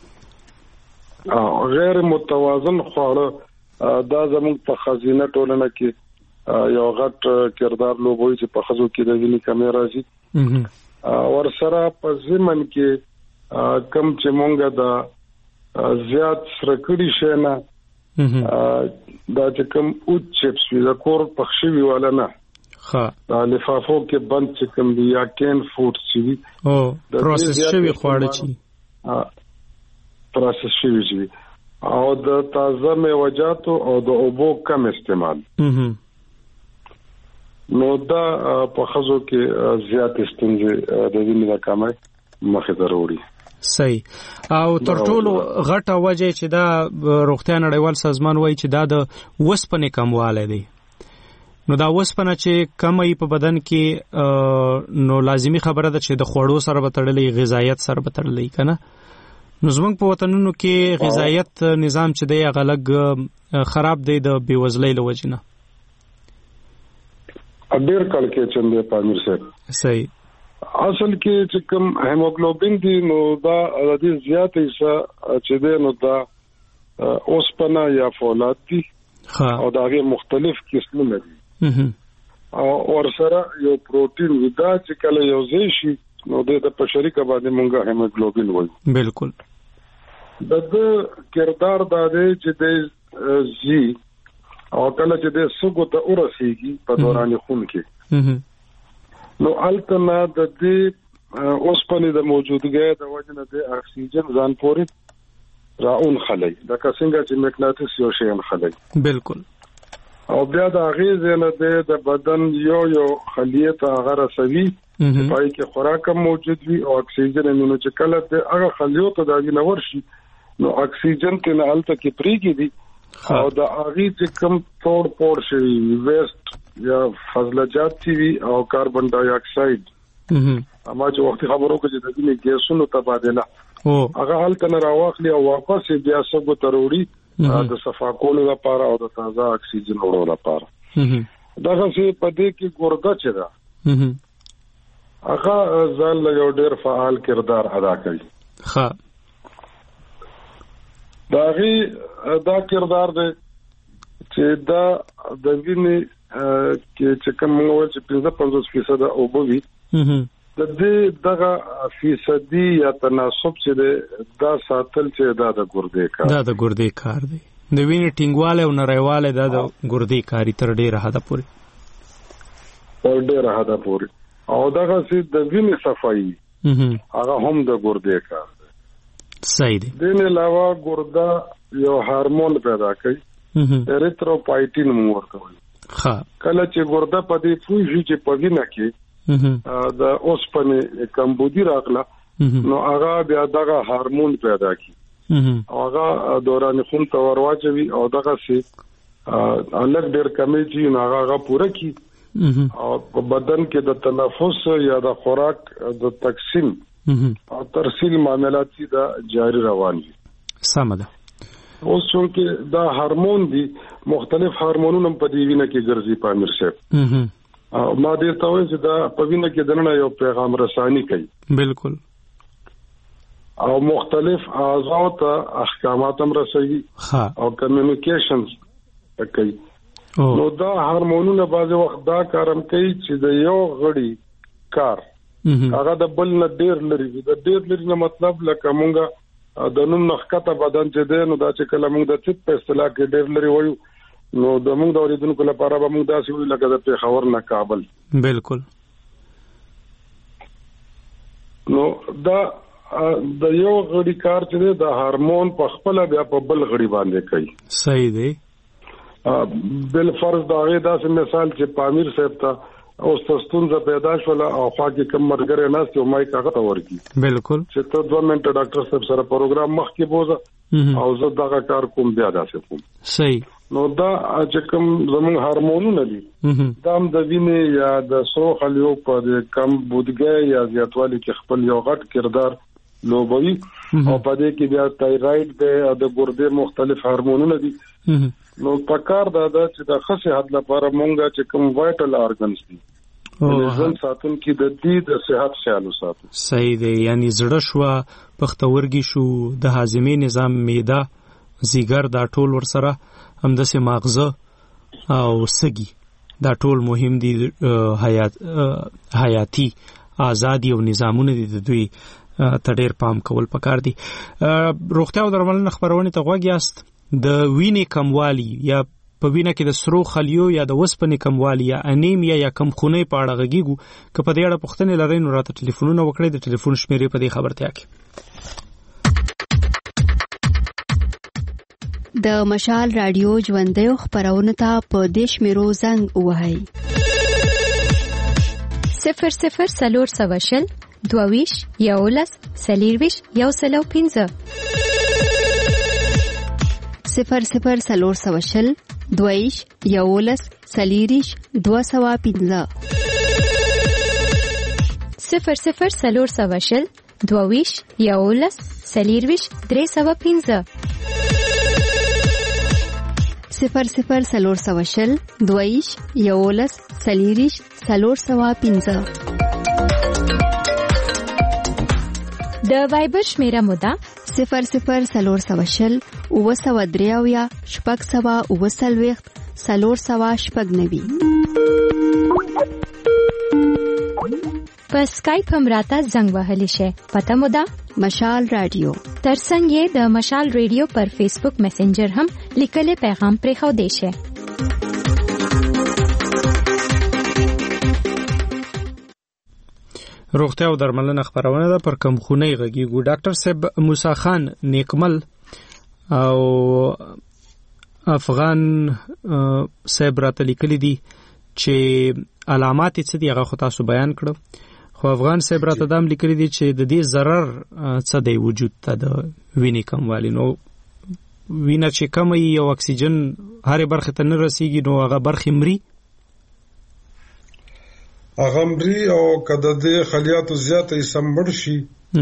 او غیر متوازن خواړه دا زموږ په خزینه ټولنه کې یو غټ کردار لوبوي چې په خزو کې د وینې کمې راځي. ورسره په ضمن کې کم چې مونږ د زیات سره کړي شي نه دا چې کوم اوچ چپس وي د کور پخ شوي والا نه دا لفافو کې بند چې کوم دي یا کین فوډ چې وي پروسس شوي خواړه چې پروسس شوي چې او د تازه میوجاتو او د اوبو کم استعمال نو دا په خزو کې زیات ستونزې د وینې د کمۍ مخې ته راوړي. صحیح. او تر ټولو غټه وجه چې دا روغتیا نړیوال سازمان وایي چې دا د وسپنې کموالی دی. نو دا وسپنه چې کمه په بدن کې نو لازمي خبره ده چې د خوړو سره به تړلی غذایت سره به تړلی که نه. نو زموږ په وطنونو کې غذایت نظام چې دی هغه لږ خراب دی د بېوزلۍ له وجې نه. ډېر کړکېچن دی په امیر صاحب. صحیح. اصل کې چې کوم هیموګلوبین دی نو دا د دې زیات حصہ چې دی نو دا اوسپنه یا فولاد دي او دا هغه مختلف قسمونه دي او ورسره یو پروتین ودا چې کله یو ځای شي نو د په شریکه باندې مونږه هیموګلوبین وایي. بالکل. د د کردار دا دی چې د زی او کله چې د سګو ته ورسیږي په دوران خون کې نو الکنا د دې اوسپنې د موجودګۍ د وجه نه د اکسیجن ځان پورې راون خلای د کسنګ چې مقناطیس یو شی خلای. بالکل. او بیا د هغې نه د بدن یو یو خلیه ته هغه رسوي پای کې خوراک موجود وي او اکسیجن نو چې کله د هغه خلیو ته د وینور شي نو اکسیجن ته نه الته کې پریږي دي او د هغې چې کوم توړ پوړ شوي ویسټ یا فضلجات چې وي او کاربن ډای اکساید اما چې وختي خبرو کې چې د دې ګیسونو تبادله هغه هلته نه راواخلي او واپس بیا سګو ته وړي د صفا کولو لپاره او د تازه اکسیجن وړلو لپاره. دغسې په دې کې ګرده چې ده هغه ځان له یو ډېر فعال کردار ادا کوي. ښه. دا غي دا کردار دی چې دا د وینې کې چې کوم ول چې پنځه پنځوس فیصد او بوي د دې دغه فیصدي یا تناسب چې دا ساتل چې دا د ګردې کار دا د ګردې کار دی د وینې ټینګواله او نریواله دا د ګردې کاری تر ډیره حده پورې تر ډیره حده پورې او دغه چې د وینې صفایي هغه هم د ګردې کار دی صحیح دی دین علاوه ګرده یو هورمون پیدا کوي ایریتروپایټین مو ورته وایي ها کله چې ګرده په دې فوجي چې په وینه کې د اوسپنې کمبودي راغله نو هغه بیا دغه هورمون پیدا کی هغه دوران خون ته ورواچوي او دغه سي الګ ډېر کمی چې نو هغه پوره کی او په بدن کې د تنفس یا د خوراک د تقسیم او ترسیل معاملات چې دا جاری روان دي سم ده اوس چې دا هورمون دي مختلف هورمونونه په دې وینه کې ګرځي په امیر صاحب او ما دې ته وایي چې دا په وینه کې دنه یو پیغام رساني کوي بالکل او مختلف اعضاء ته احکامات هم رسوي او کمیونیکیشنز کوي نو دا هورمونونه بعض وخت دا کارم کوي چې د یو غړي کار هغه د بل نه ډیر لري د ډیر لري نه مطلب لکه مونږه د نوم نخکته بدن چې دی نو دا چې کله مونږ د طب په اصطلاح کې ډیر لري وایو نو د موږ د اوریدونکو لپاره به موږ داسې ویل لکه د پیښور نه کابل بالکل نو دا د یو غړي کار چې دی د هورمون په خپل بیا په بل غړي باندې کوي صحیح دی بل فرض دا غي داسې مثال چې پامیر صاحب ته اوس تاسو پیدا شول او خو کې کوم مرګره ناس ته مای کاغه تا ورکی بالکل چې ته دوه منټه ډاکټر صاحب سره پروګرام مخ کې بوزه او زه دا کار کوم بیا داسې کوم صحیح نو دا چې کوم زموږ هورمونونه دي دا هم د وینې یا د سرو خلیو په کم بودګۍ یا زیاتوالي کې خپل یو غټ کردار لوبوي او په دې کې بیا تایراید دی او د ګردې مختلف هورمونونه دي نو پکار دا دا چې د خاصه حد لپاره مونږه چې کوم وایټل ارګنز دي ځل ساتون کې د دې د صحت خیال وساتو صحیح دی یعنی زړه شو پختورګي شو د هاضمې نظام معده زیګر دا ټول ورسره همداسې ماغزه او سږي دا ټول مهم دي حیات حیاتي آزادي او نظامونه دي د دوی ته ډېر پام کول پکار دي روغتیا او درملنه خبرونه ته غوږ یاست د وینې کموالی یا په وینه کې د سرو خلیو یا د وسپنې کموالی یا انیمیا یا کم خونۍ په اړه غږیږو که په دې اړه پوښتنې لرئ نو راته ټلیفونونه وکړئ د ټلیفون شمیرې په دې خبرتیا کې د مشال رادیو ژوندۍ خبرونه ته په دیش میرو زنګ وهاي صفر صفر سلور سواشل دوویش یولس سلیرویش یو سلو پینځه صفر صفر سلور سواشل دوویش یولس سلیریش دو سوا پینځه صفر صفر سلور سواشل دوویش یولس سلیرویش درې سوا پینځه صفر صفر سلور سواشل دویش یولس سلیریش سلور سوا پینځه د وایبر شمیره مودا صفر صفر سلور سواشل اوه سوا دریاویا شپږ سوا اوه سلويخت سلور سوا شپږ نوي په اسکایپ هم راته زنګ وهلی شي پته مو ده مشال رادیو ترڅنګ یې د مشال رادیو پر فیسبوک میسنجر هم لیکلي پیغام پرې خو دی شي روغتیا او درملنه خبرونه ده پر کم خونی غږیږي ډاکټر صاحب موسی خان نیکمل او افغان صاحب راته لیکلي دي چې علامات څه دي هغه خو تاسو بیان کړو خو افغان صاحب راته دام لیکلي دي چې د دې ضرر څه دی وجود ته د وینې کموالی نو وینه چې کم وي او اکسیجن هرې برخې ته نه رسیږي نو هغه برخې مري هغه مري او کله د خلیاتو زیاته سمبړ شي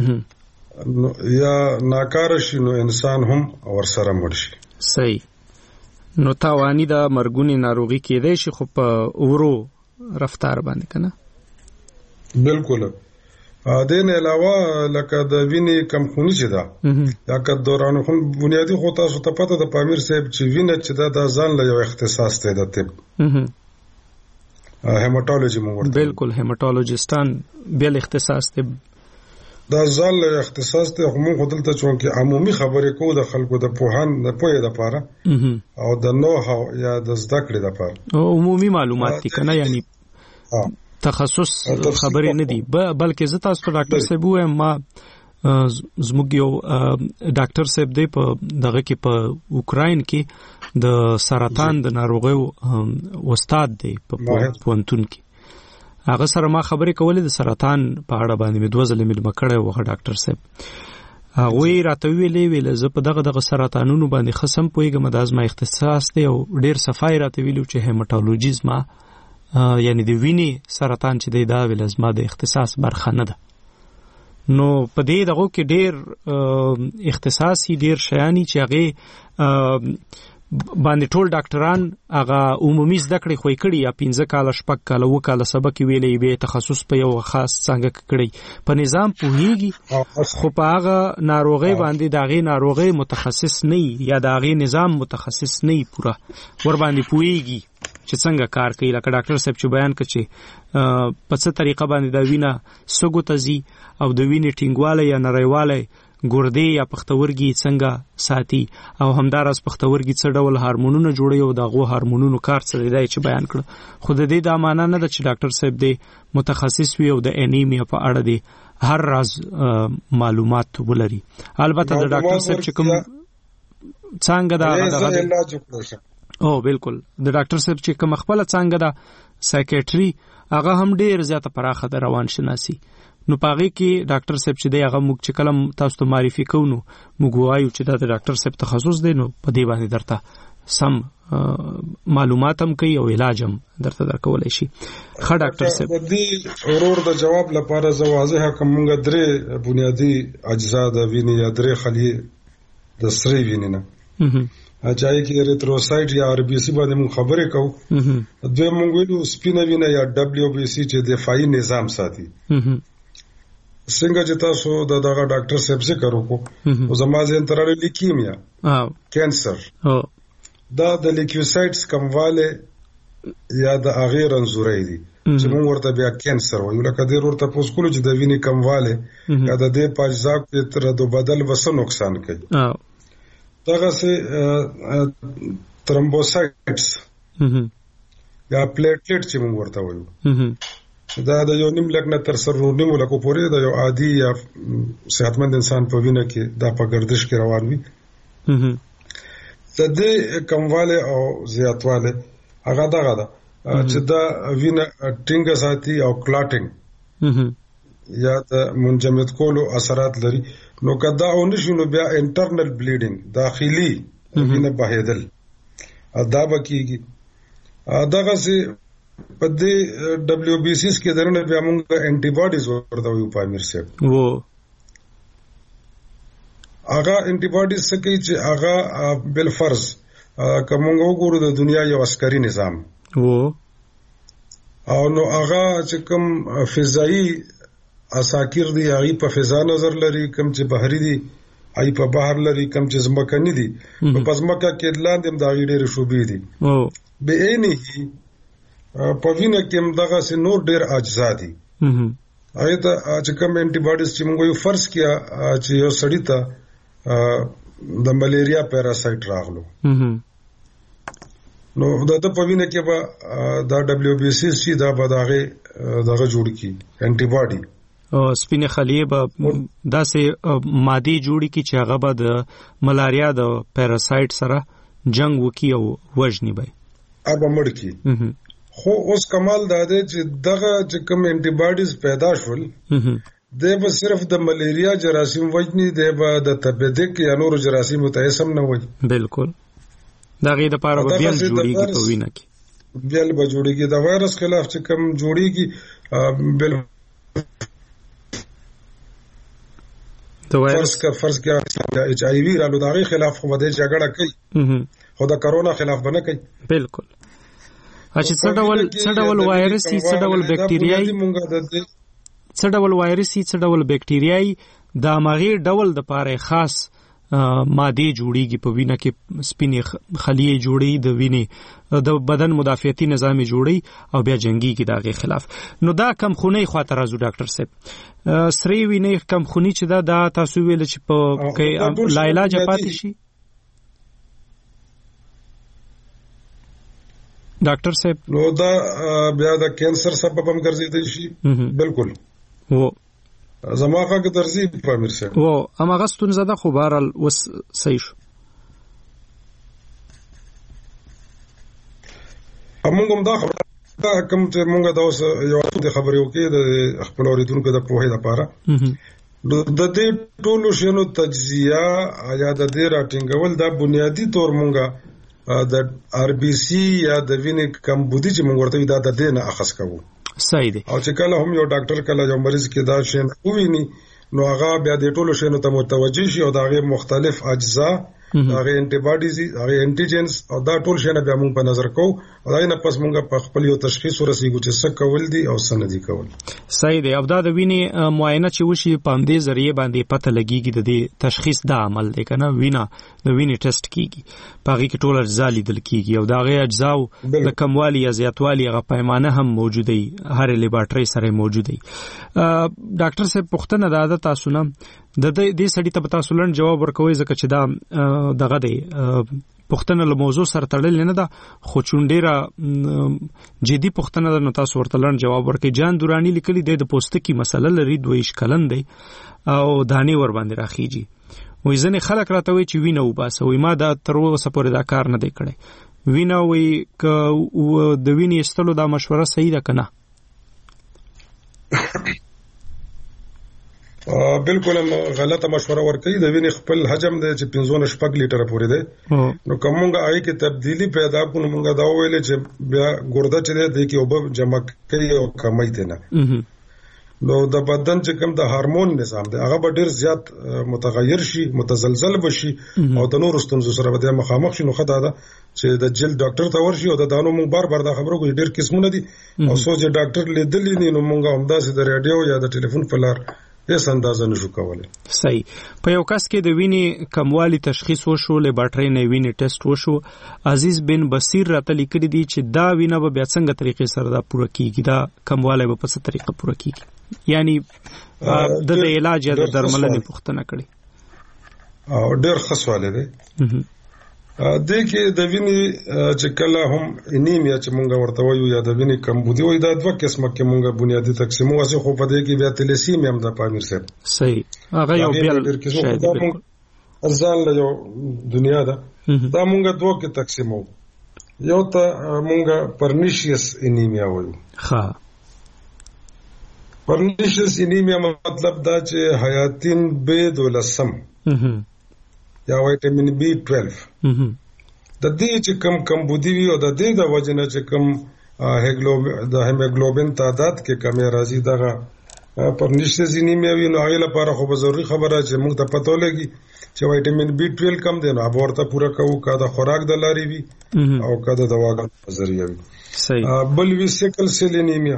یا ناکاره شي نو انسان هم ورسره مړ شي صحیح نو تاوانی د مرګونی ناروغي کېدای شي خو په اورو رفتار باندې کنه بالکل دین علاوه لکه د وینې کمخونی چې ده یا که دوران خون بنیادی خو تاسو ته پته د پامیر صاحب چې وینه چې ده د ځان له یو اختصاص دی د طب هیماتولوژي مو ورته بالکل هیماتولوژیستان بیل اختصاص دی دا ځان له اختصاص ته هم خدلته چون کې عمومي خبرې کوو د خلکو د پوهان د پوهې لپاره او د نو هاو یا د زده کړې لپاره عمومي معلومات دي کنه یعنی تخصص خبرې نه دي بلکې زه تاسو ته ډاکټر صاحب وایم ما زموږ یو ډاکټر صاحب دی په دغه کې په اوکراین کې د سرطان د ناروغیو استاد دی په پوهنتون کې هغه سره ما خبرې کولې د سرطان په اړه باندې مې دوه ځله مې کړی وغه ډاکټر صاحب هغه راته ویلې ویل زه په دغه دغه سرطانونو باندې خصم پويګم د ازما اختصاص دی او ډیر صفای راته ویلو چې هیماتولوژیزما یعنی د وینې سرطان چې دی دا ویل ازما د اختصاص برخه نه ده نو په دې دغه کې ډیر اختصاصي ډیر شیانی چې هغه باندې ټول ډاکټران هغه عمومي زده کړې خوې کړي یا پنځه کاله شپږ کاله و کاله سبق ویلې به تخصص په یو خاص څنګه کړي په نظام پوهیږي خو په هغه ناروغي باندې داغه ناروغي متخصص نه یا داغه نظام متخصص نه پورا ور باندې پوهیږي چې څنګه کار کوي لکه ډاکټر صاحب چې بیان کړي په څه طریقه باندې دا وینه سګو تزي او د وینې ټینګواله یا نریواله ګردې یا پختورګي څنګه ساتي او همدارس پختورګي څه ډول هورمونونه جوړي او دغه هورمونونو کار څه دی چې بیان کړ خو د دې د معنا نه د چې ډاکټر صاحب دی متخصص وي او د انیمیا په اړه دی هر راز معلومات ولري البته د ډاکټر صاحب چې کوم څنګه دا او بالکل د ډاکټر صاحب چې کوم خپل څنګه دا سایکیټري هغه هم ډیر زیاته پراخه د روان شناسي نو پاغي کې ډاکټر صاحب چې دی هغه موږ چې کلم تاسو ته معرفي کوو نو موږ وایو چې دا د ډاکټر صاحب تخصص دی نو په دې باندې درته سم معلومات هم کوي او علاج هم درته درکولای شي ښه ډاکټر صاحب د دې ورور د جواب لپاره زه واضح کوم موږ درې بنیادی اجزا د وینې یا درې خلیې د سری وینې نه اچای کې ریتروسایټ یا ار بي سي باندې موږ خبرې کوو دوی موږ ویلو سپینه وینه یا دبليو بي سي چې دفاعي نظام ساتي څنګه چې تاسو د دغه ډاکټر صاحب ذکر وکړو او زما ځین ترړې لیکیمیا کینسر دا د لیکوسایټس کمواله یا د اغیر انزوري دي چې موږ ورته بیا کینسر وایو لکه د ورته پوس کولو چې د وینې کمواله یا د دې پاجزا کې تر د بدل وسه نقصان کوي دغه سي ترومبوسایټس یا پلیټلیټ چې موږ ورته وایو دا د یو نیم لک نه تر سر نیم لکو پورې د یو عادي یا صحتمند انسان په وینه کې دا په گردش کې روان وي د دې کمواله او زیاتواله هغه دغه دا چې دا وینه ټینګه ساتي او کلاټینګ یا د منجمد کولو اثرات لري نو کدا او نشو نو بیا انټرنل بلیډینګ داخلي وینه بهیدل ادا بکیږي دغه سي په دې دبليو بي سي کې درنه بیا موږ انټي باډیز ورته ویو پامیر صاحب وو هغه انټي باډیز څه کوي چې هغه بل فرض کوم وګورو د دنیا یو عسکري نظام وو او نو هغه چې کوم فضائي اساکر دی هغه په فضا نظر لري کم چې بحری دی هغه په بحر لري کم چې زمکني دي په پزماکه کې لاندې د هغه ډېر شوبې دي او به عینه په وینه کې دغه سي نور ډېر اجزا دي هغه ته چې کوم انټي باډیز چې موږ یو فرض کیا چې یو سړی ته د ملیریا پیراسایت راغلو نو دا د په وینه کې به دا دبليو بي سي سي دا به دغه دغه جوړ کی انټي باډي سپینه خلیه به داسې مادي جوړی کی چې هغه به د ملاریا د پیراسایت سره جنگ وکي او وژنی به ابا مړ کی خو اوس کمال دا دی چې دغه چې کوم انټي باډیز پیدا شول د به صرف د ملیریا جراثیم وژنی دی به د تبدیک یا نور جراثیم ته سم نه وای بالکل دا غي د پاره به بیل جوړیږي په وینه کې بیل به جوړیږي د وایرس خلاف چې کوم جوړیږي بل د وایرس کا فرض کیا ایچ آی وی رالو دغه خلاف خو د جګړه کوي خو د کرونا خلاف بنه کوي بالکل اچھا څه ډول څه ډول وایرس څه ډول بکټریاي څه ډول وایرسي څه ډول بکټریاي د ماغي ډول د پاره خاص ماده جوړیږي په وینه کې سپینې خلیې جوړي د وینې د بدن مدافعتي نظام جوړي او بیا جنگي کې دغه خلاف. نو دا کم خونی خاطر راځو ډاکټر صاحب سری وینې کم خونی چې دا د تاسو ویل چې په کې لا علاج پاتې شي ډاکټر صاحب نو دا بیا د کینسر سبب هم ګرځیدل شي بالکل وو زماخه کې ترځي په امیر صاحب وو اما غستون زده خو بهرال وس صحیح شو همغه دا خبره کوم چې مونږ دا اوس یو د خبرې وکړې د خپل اوریدونکو د پوهې لپاره د دې ټولو شنو تجزیه یا د دې راټینګول دا بنیادی تور مونږه د آر بي سي یا د وینې کمبودي چې مونږ ورته دا د دې نه اخص کوو صحیح دی او چې کله هم یو ډاکټر کله یو مریض کې دا شی وویني نو هغه بیا د ټولو شنو ته متوجي شي او دا غي مختلف اجزا هغه انټي باډیز هغه انټيجنز او دا ټول شنه بیا موږ په نظر کو او دا نه پس موږ په خپل یو تشخیص ورسېږو چې څه کول دي او څه نه دي کول. صحیح دی. او دا د وینې معاینه چې وشي په همدې ذریعہ باندې پته لګیږي د دې تشخیص دا عمل دی کنه وینا د وینې ټیسټ کیږي په هغه کې ټول اجزا لیدل کیږي او دا غي اجزا د کموالي یا زیاتوالي هغه پیمانه هم موجوده وي هر لیبارټري سره موجوده وي. ډاکټر صاحب پوښتنه دا ده تاسو نه د دې سړي ته تاسو لن جواب ورکوي ځکه چې دا دغه دی پوښتنه له موضوع سره تړلې نه ده خو چونډيره جدي پوښتنه ده نو تاسو ورته لن جواب ورکړي. جان دورانی لیکلي د پوستکي مسله لري دوه اشکالن دی او دانی ور باندې راخیږي وې ځنې خلک راته وي چې وینه وباسه وې ما دا تر اوسه پورې دا کار نه دی کړی وینه وې ک د وینې استلو دا مشوره صحیح ده کنه بالکل غلطه مشوره ورکړي د وینې خپل حجم دی چې پنځونه شپږ لیټره پورې دی نو کومه آی کې تبدیلی پیدا کو نو موږ دا ویل چې بیا ګرده چې دی کې وب جمع کوي او کمای دی نه نو د بدن چې کوم د هورمون نظام دی هغه به ډیر زیات متغیر شي متزلزل بشي او د نور ستونزو سره به مخامخ شي. نو خدای دا چې د جلد ډاکټر ته ورشي او د دانو مونږ بار بار دا خبرو کوي ډیر قسمونه دي او سوچ ډاکټر لیدلې نه نو مونږ همدا سي د رادیو یا د ټلیفون په لار هیڅ اندازه نشو کولای. صحیح. په یو کس کې د وینې کموالی تشخیص وشو لیبارټري نه وینې ټیسټ وشو عزیز بن بصیر راته لیکلي دي چې دا وینه به بیا څنګه طریقې سره دا پوره کیږي دا کموالی به په څه طریقه پوره کیږي یعنی د علاج یا د درملنې پوښتنه کړي او ډېر ښه سوال دی د کې د وینې چې کله هم انیمیا چې مونږ ورته وایو یا د وینې کمبودي وایي دا دوه قسمه کې مونږ بنیادی تقسیم واسه خو په دې کې بیا تلسیمیا هم د پامیر صاحب صحیح هغه یو بل شاید ځان له یو دنیا ده دا مونږ دوه کې تقسیمو یو ته مونږ پرنیشیس انیمیا وایو ها پرنیشیس انیمیا مطلب دا چې حیاتین بی دولسم یا ویټامین بی بانه د دې چې کم کمبودي وي او د دې د وجنه چې کم هیموګلوبین د هیموګلوبین تعداد کې کمی راځي دغه پرنیشیس انیمیا وي نو هغه لپاره خو ضروري خبره چې موږ ته پته ولګي چې ویټامین بی بانه کم دی نو هغه ورته پوره کوو کا د خوراک د لاري وي او کا د دواګانو په ذریعہ وي. صحیح. بل وی سیکل سیل انیمیا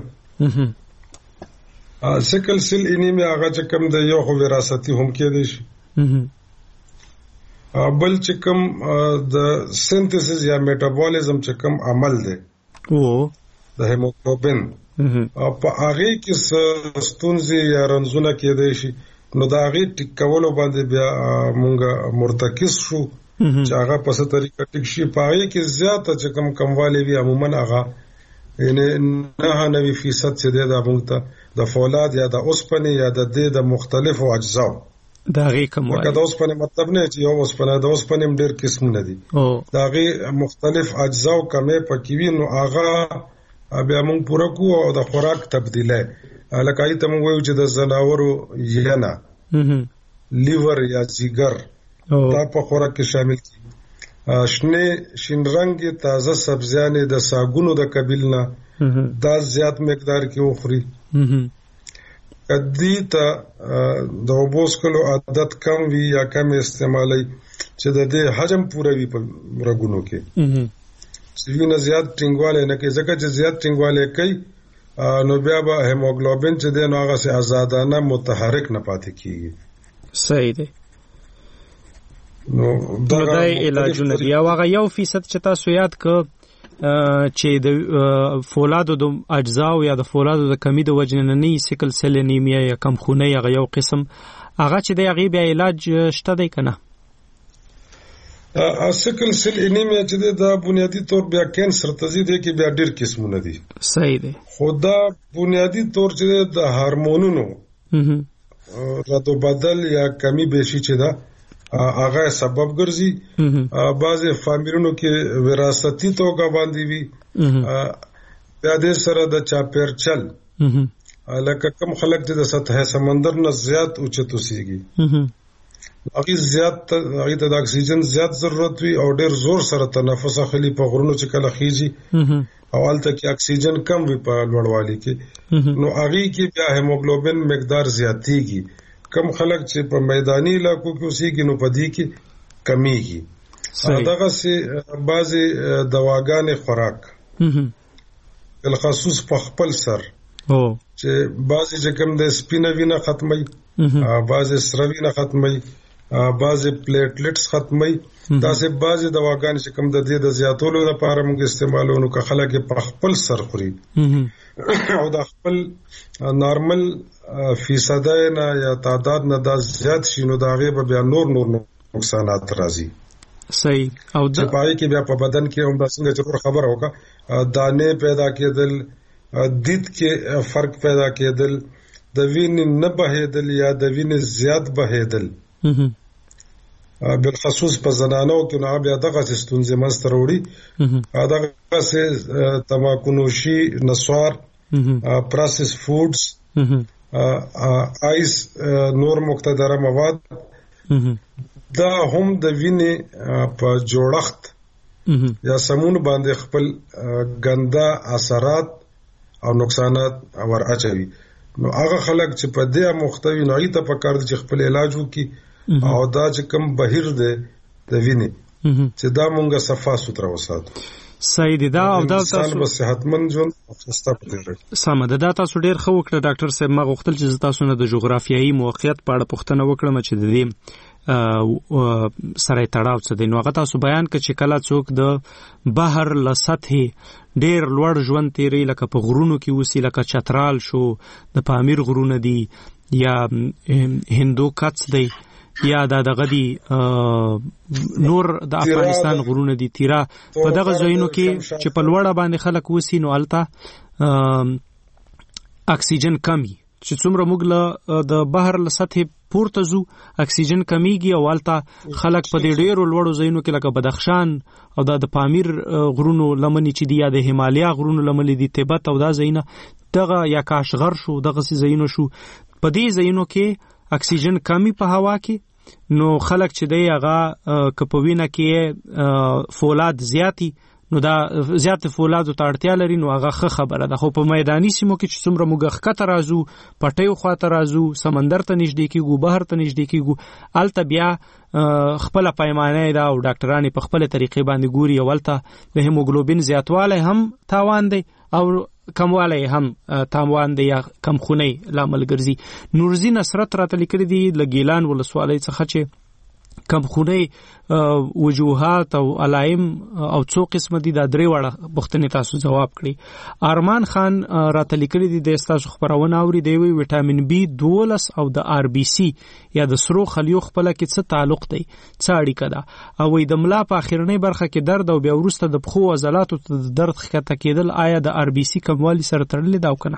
سیکل سیل انیمیا هغه چې کم دی یو خو وراثتي هم کېدای شي بل چې کوم د سینتھیسس یا میټابولیزم چې کوم عمل دی او د هیموګلوبین په هغه کې ستونزې یا رنځونه کېدای شي نو دا هغه ټیکولو باندې بیا مونږه مرتکز شو چې هغه په څه طریقه ټیک شي په هغه کې زیاته چې کوم کموالی وي عموما هغه یعنی نه نوي فیصد چې دی د مونږ ته د فولاد یا د اوسپنې یا د دې د مختلفو اجزاو دا غي کموالی دا اوسپنې مطلب نه چې یو اوسپنه د اوسپنې ډېر قسمونه دي دا غي مختلف اجزا او کمې پکې وي نو هغه بیا موږ پوره کوو او د خوراک تبدیله لکه ایته موږ وایو چې د زناورو ینا لیور یا جگر دا په خوراک کې شامل دي شنه شین رنگ تازه سبزیانې د ساګونو د قبیلنا دا زیات مقدار کې وخوري کدی ته د اوبوس کلو عادت کم وی یا کم استعمالي چې د دې حجم پوره وي په رګونو کې چې وینه زیات ټینګواله نه کوي ځکه چې زیات ټینګواله کوي نو بیا به هیموګلوبین چې دی نو هغه سي آزادانه متحرک نه پاتې کیږي. صحیح دی. نو دا علاجونه دي. او هغه یو فیصد چې تاسو یاد ک چې د فولادو د اجزاو یا د فولادو د کمی د وجې نه نه سیکل سیل انیمیا یا کمخونی هغه یو قسم هغه چې د هغې بیا علاج شته دی که نه؟ سیکل سیل انیمیا چې دی دا بنیادی طور بیا کینسر ته ځي دی کې بیا ډېر قسمونه دي. صحیح دی. خو دا بنیادی طور چې دی د هارمونونو ردو بدل یا کمی بیشي چې ده هغه سبب ګرځي. بعضې فامیلونو کې وراثتي توګه باندې وي، بیا دې سره د چاپېرچل لکه کم خلک چې د سطح سمندر نه زیات اوچت اوسېږي هغې زیات هغې ته د اکسیجن زیات ضرورت وي او ډېر زور سره تنفس اخلي په غرونو چې کله خیږي او هلته کې اکسیجن کم وي په لوړوالي کې، نو هغې کې بیا هیموګلوبین مقدار زیاتېږي. کم خلک چې په میداني علاقو کې اوسېږي نو په دې کې کمیږي. دغسې بعضې دواګانې خوراک بالخصوص په خپل سر چې بعضې چې کوم د سپینه وینه ختموي، بعضې سره وینه ختموي، بعضې پلیټلیټس ختموي، داسې بعضې دواګانې چې کوم د دې د زیاتولو لپاره موږ استعمالوو نو که خلک یې په خپل سر خوري او د خپل نارمل فیصده نه یا تعداد نه دا زیات شي نو د هغې به بیا نور نور نقصانات راځي. صحیح. او چې په هغې کې بیا په بدن کې هم دا څنګه چې خبره وکړه دانې پیدا کېدل، دید کې فرق پیدا کېدل، د وینې نه بهېدل یا د وینې زیات بهېدل بالخصوص په زنانو کې نو بیا دغسې ستونزې منځته راوړي. دغسې تماکونوشي، نسوار، پروسس فوډز، آیس، نور مقتدره مواد دا هم د وینې په جوړښت یا سمون باندې خپل ګنده اثرات او نقصانات ور اچوي. نو هغه خلک چې په دې مختوي نو هغې ته پکار دي چې خپل علاج وکړي او دا چې کوم بهیر دی د وینې چې دا مونږه صفا سوتره وساتو. صحیح دی. دا او دا تاسو به صحتمند ژوند خسته پکړئ. سمه ده. دا تاسو ډېر ښه وکړه ډاکټر صاحب. ما غوښتل چې تاسو نه د جغرافیایي موقعیت په اړه پوښتنه وکړم چې د دې سره تړاو څه دی. نو هغه تاسو بیان کړه چې کله څوک د بحر له سطحې ډېر لوړ ژوند تیری لکه په غرونو کې اوسي، لکه چترال شو، د پامیر غرونه دي یا هندو کڅ دی یا دا دغه دي نور د افغانستان غرونه دي تیرا، په دغه ځایونو کې چې په لوړه باندې خلک اوسي نو هلته اکسیجن کمی چې څومره موږ له د بحر له سطحې پورته ځو اکسیجن کمیږي او هلته خلک په دې ډېرو لوړو ځایونو کې لکه بدخشان او دا د پامیر غرونو لمنې چې دي یا د هیمالیا غرونو لمنې دي، تبت او دا ځایونه دغه یا کاشغر شو دغسې ځایونه شو، په دې ځایونو کې اکسیجن کمی په هوا کې نو خلک چې دی هغه که په وینه کې فولاد زیاتی نو دا زیات فولادو ته اړتیا لري نو هغه ښه خبره ده. خو په میداني سیمو کې چې څومره موږ ښکته راځو، پټیو خواته راځو، سمندر ته نږدې کېږو، بحر ته نږدې کېږو، هلته بیا خپله پیمانه ده او ډاکټران په خپله طریقې باندې ګوري او هلته د هیموګلوبین زیاتوالی هم تاوان دی او کموالی هم تاوان دی یا کمخونی لامل ګرځي. نورزي نصرت راته لیکلي دي له ګیلان ولسوالۍ څخه چې کمخونی وجوهات او علائم او څو قسمه دي دا درې واړه پوښتنې تاسو جواب کړي. ارمان خان راته لیکلي دي د تاسو خبرونه اوري دی وی وټامین بي دولس او د آر بي سي یا د سرو خلیو خپل کې څه تعلق دی، څه اړیکه ده، او د ملا په اخرنۍ برخه کې درد او بیا وروسته د پښو عضلاتو ته د درد ښکته کېدل آیا د آر بي سي کموالي سره تړلې ده او کنه؟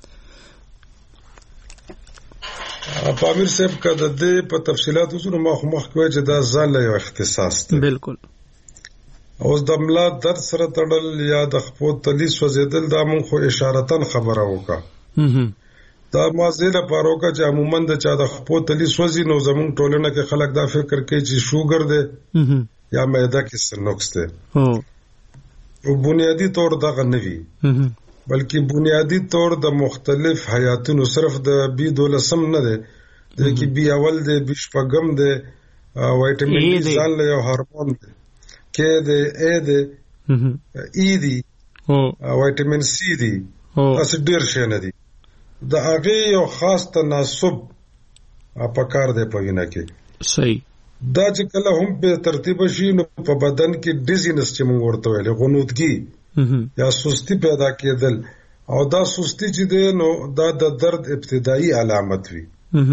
پامیر صاحب که د دې په تفصیلاتو سره ما خو مخکې وایي چې دا ځان له یو اختصاص دی. بالکل. اوس د ملا درد سره تړل یا د خپو تلی سوځېدل دا مونږ خو اشارتن خبره وکړه. دا مازې لپاره وکړه چې عموما د چا د خپو تلی سوځي نو زمونږ ټولنه کې خلک دا فکر کوي چې شوګر دی یا معده کې څه نقص دی. بنیادی طور دغه نه وي بلکې بنیادی طور د مختلف حیاتونو صرف د بی دولسم نه دی، د کې بی اول دی، بی شپږم دی، وایټامین ډي ځان له یو هارمون دی، کې دی، ای دی، ای دی، وایټامین سی دی، اس ډیر شي نه دي د هغه یو خاص تناسب په کار دی په وینا کې صحیح دا چې کله هم په ترتیب شي نو په بدن کې ډیزینس چې موږ ورته ویل غنودګي یا سستی پیدا کېدل او دا سستی چې دی نو دا د درد ابتدایي علامت وي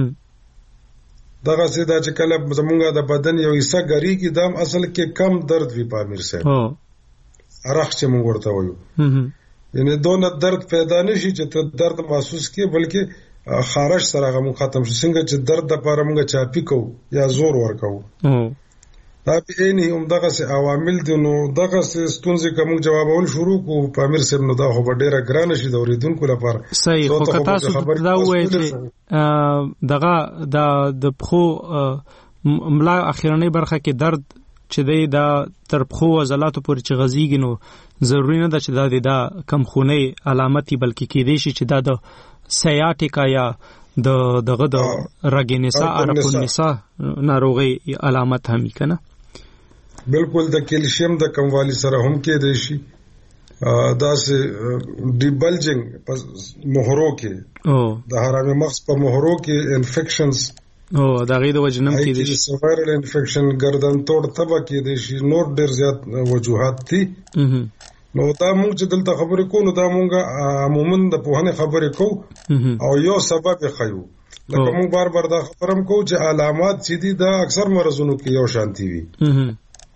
دغه څه دا چې کله زمونږه د بدن یو حصہ ګری کې دام اصل کې کم درد وي په امیر صاحب هو ارخ چې موږ ورته وایو یعنی دونه درد پیدا نشي چې ته درد محسوس کې بلکې خارش سره غو ختم شي څنګه چې درد د پاره موږ چاپی کو یا زور ورکو دا به نه هم دغه څه عوامل دي نو دغه څه ستونزې کوم جوابول شروع کو په امیر صاحب نو دا خو ډیره ګران شي د اوریدونکو لپاره صحیح خو کتا سو دا وایي چې دغه د پخو ملا اخیرنی برخه کې درد چې دی دا تر پخو عضلاتو پورې چې غزيږي نو ضروري نه ده چې دا د کم خونی علامتي بلکې کې دی چې دا د سیاټیکا یا د دغه د رګینسا ارپونسا ناروغي علامت هم کنه بالکل د کیلشیم د کموالی سره هم کې دی شي دا سه ډیبلجنګ په مهرو کې او د حرامي مغز په مهرو کې انفیکشنز او دا غي د وجنم کې دي سوایرل انفیکشن گردن توړ تبه کې دي شي نور ډیر زیات وجوهات دي نو دا موږ چې دلته خبرې کوو نو دا موږ عموما د پوهنې خبرې کوو او یو سبب خیو لکه موږ بار بار دا خبرم کوو چې علامات چې دي دا اکثر مرزونو کې یو شانتي وي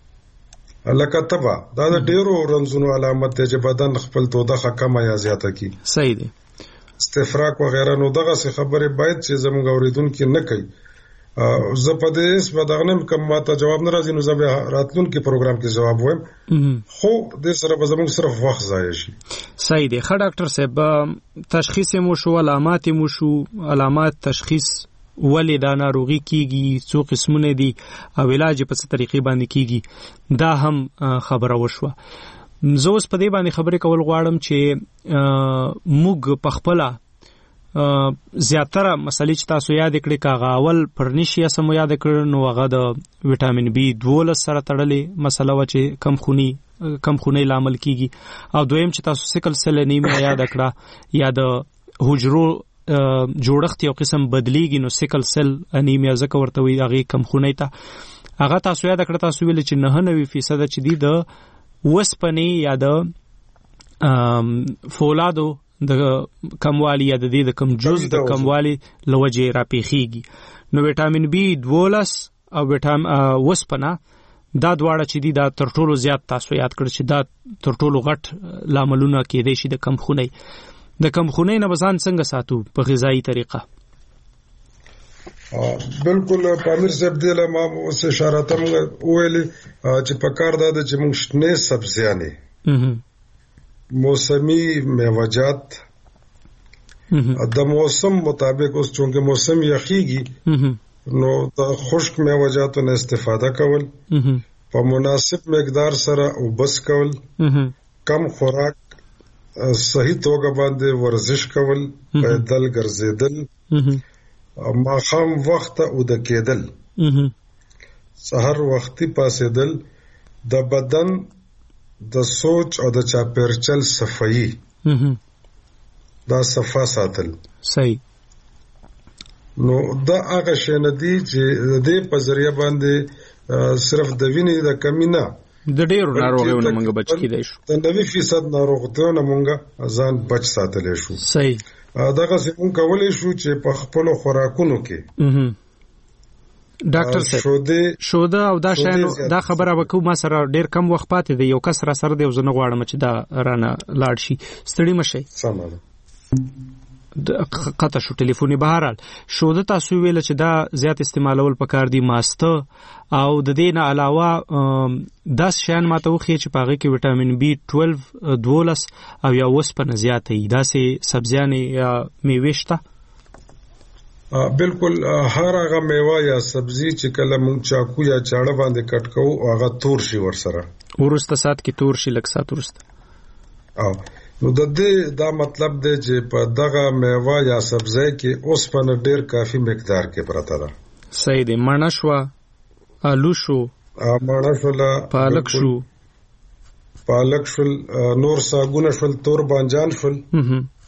لکه تبه دا د ډیرو رنځونو علامت دی چې بدن خپل توده کمه یا زیاته کی صحیح دی استفراق وغیرہ نو دغه څه خبره باید چې زموږ اوریدونکو نه کوي زه په دې اس په دغه نم کوم ماته جواب نه راځي نو زه به راتلونکي پروګرام کې جواب وایم خو د سره به زموږ صرف وخت ضایع شي صحیح دی ښه ډاکټر صاحب تشخیص مو شو علامات مو شو علامات تشخیص ولې دا ناروغي کیږي څو قسمونه دي او علاج په څه طریقې باندې کیږي دا هم خبره وشوه زه اوس په دې باندې خبرې کول غواړم چې موږ په خپل زیاتره مسلې چې تاسو یاد کړئ کاغه اول پرنیشیا سمو یاد کړئ نو هغه د وټامین بی دوولس سره تړلې مسله و چې کم خونی کم خونی لامل کیږي او دویم چې تاسو سیکل سیل انیمیا یاد کړه یا د حجرو جوړښت یو قسم بدلیږي نو سیکل سیل انیمیا ځکه ورته وي هغه کم خونی ته هغه تاسو یاد کړئ تاسو ویل چې نه نوي فیصد چې دی د وسپنې یا د فولادو د کموالی یا د دې د کم جز د کموالی لوجه راپیخیږي نو وټامین بی دوولس او وټام وسپنه دا دواړه چې دي دا تر ټولو زیات تاسو یاد کړئ چې دا تر ټولو غټ لاملونه کېدای شي د کم خونی د کم خونی نه بزان څنګه ساتو په غذایی طریقه بالکل پامیر صاحب دله ما اوس اشاره ته ویلې چې په کار دا چې موږ شنه سبزیانې موسمی میوه‌جات د موسم مطابق اوس چونکه موسم یخیږي نو د خشک میوه‌جاتو نه استفاده کول په مناسب مقدار سره او بس کول کم خوراک صحیح توګه باندې ورزش کول پیدل ګرځیدل ماخام وخت او د کېدل سحر وختي پاسېدل د بدن د سوچ او د چاپیرچل صفائی دا صفا ساتل صحیح نو دا هغه شی نه دی چې د دې په ذریعہ باندې صرف د وینې د کمی نه د ډیرو ناروغیونو موږ بچ کیدای شو د نوي فیصد ناروغیونو موږ ځان بچ ساتلی شو صحیح دغه څنګه کولای شو چې په خپل خوراکونو کې ډاکټر صاحب شوده او دا شانو دا خبره وکړو ما سره ډیر کم وخت پاتې دی یو کس را سره دی زنه غواړم چې دا رانه لاړ شي ستړي مشي سمه قطع شو ټلیفوني بهرال شوده تاسو ویل چې دا زیات استعمالول پکار دي ماسته او د دې نه علاوه داس شان ماته وخی چې پاغه کې وټامین بی دوولس دوولس او یا وسپنه زیاته ای داسې سبزیانې یا میوې شته بالکل هر هغه میوه یا سبزی چې کله مونږ چاکو یا چاړه باندې کټ کوو هغه تور شي ورسره ورسته سات کې تور شي لکه سات ورسته او نو د دې دا مطلب دی چې په دغه میوه یا سبزی کې اوس په ډیر کافي مقدار کې پراته ده صحیح دی مڼه شو آلو شو مڼه شو پالک شو پالک شو نور ساګونه شو تور بانجان شو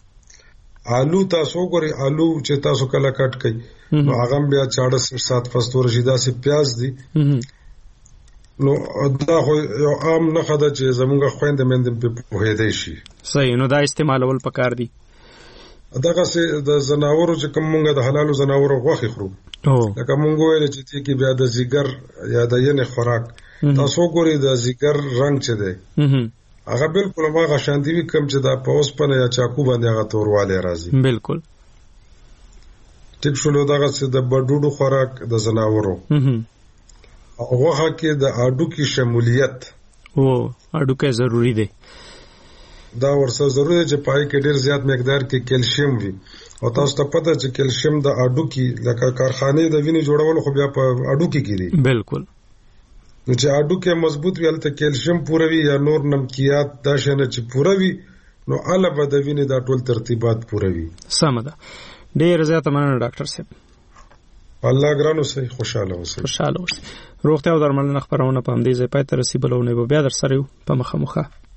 آلو تاسو ګوري آلو چې تاسو کله کټ کړئ نو هغه بیا چاړه سات فستور شي دا سي پیاز دي نو دا خو یو عام نه خده چې زمونږ خويند مند په پوهېدای شي صحیح نو دا استعمالول پکار دي دغه سه د زناورو چې کوم مونږ د حلالو زناورو غوښه خورو لکه مونږ ویل چې تی کې بیا د زیګر یا د ینه خوراک تاسو ګوري د زیګر رنگ چه دی هغه بالکل ما غشاندې وی کم چې دا پوس پنه یا چاکو باندې هغه تورواله راځي بالکل ټیک شلو دغه څه د بډوډو خوراک د زناورو هغه کې د اډو کې شمولیت او اډو کې ضروری دی دا ورسره ضروري چې پای کې ډیر زیات مقدار کې کیلشیم وي او تاسو ته پته چې کیلشیم د اډو کې لکه کارخانه د وینې جوړول خو بیا په اډو کې کیږي بالکل نو چې اډو کې مضبوط وي البته کیلشیم پوره وي یا نور نمکیات دا شنه چې پوره وي نو علاوه د وینې دا ټول ترتیبات پوره وي سم ده ډیر زیات مننه ډاکټر صاحب الله ګرانو سي خوشاله اوسئ خوشاله اوسئ روغتیا او درملنه خبرونه په همدې ځای پای ته رسیدلونه به بیا در سره یو په مخه مخه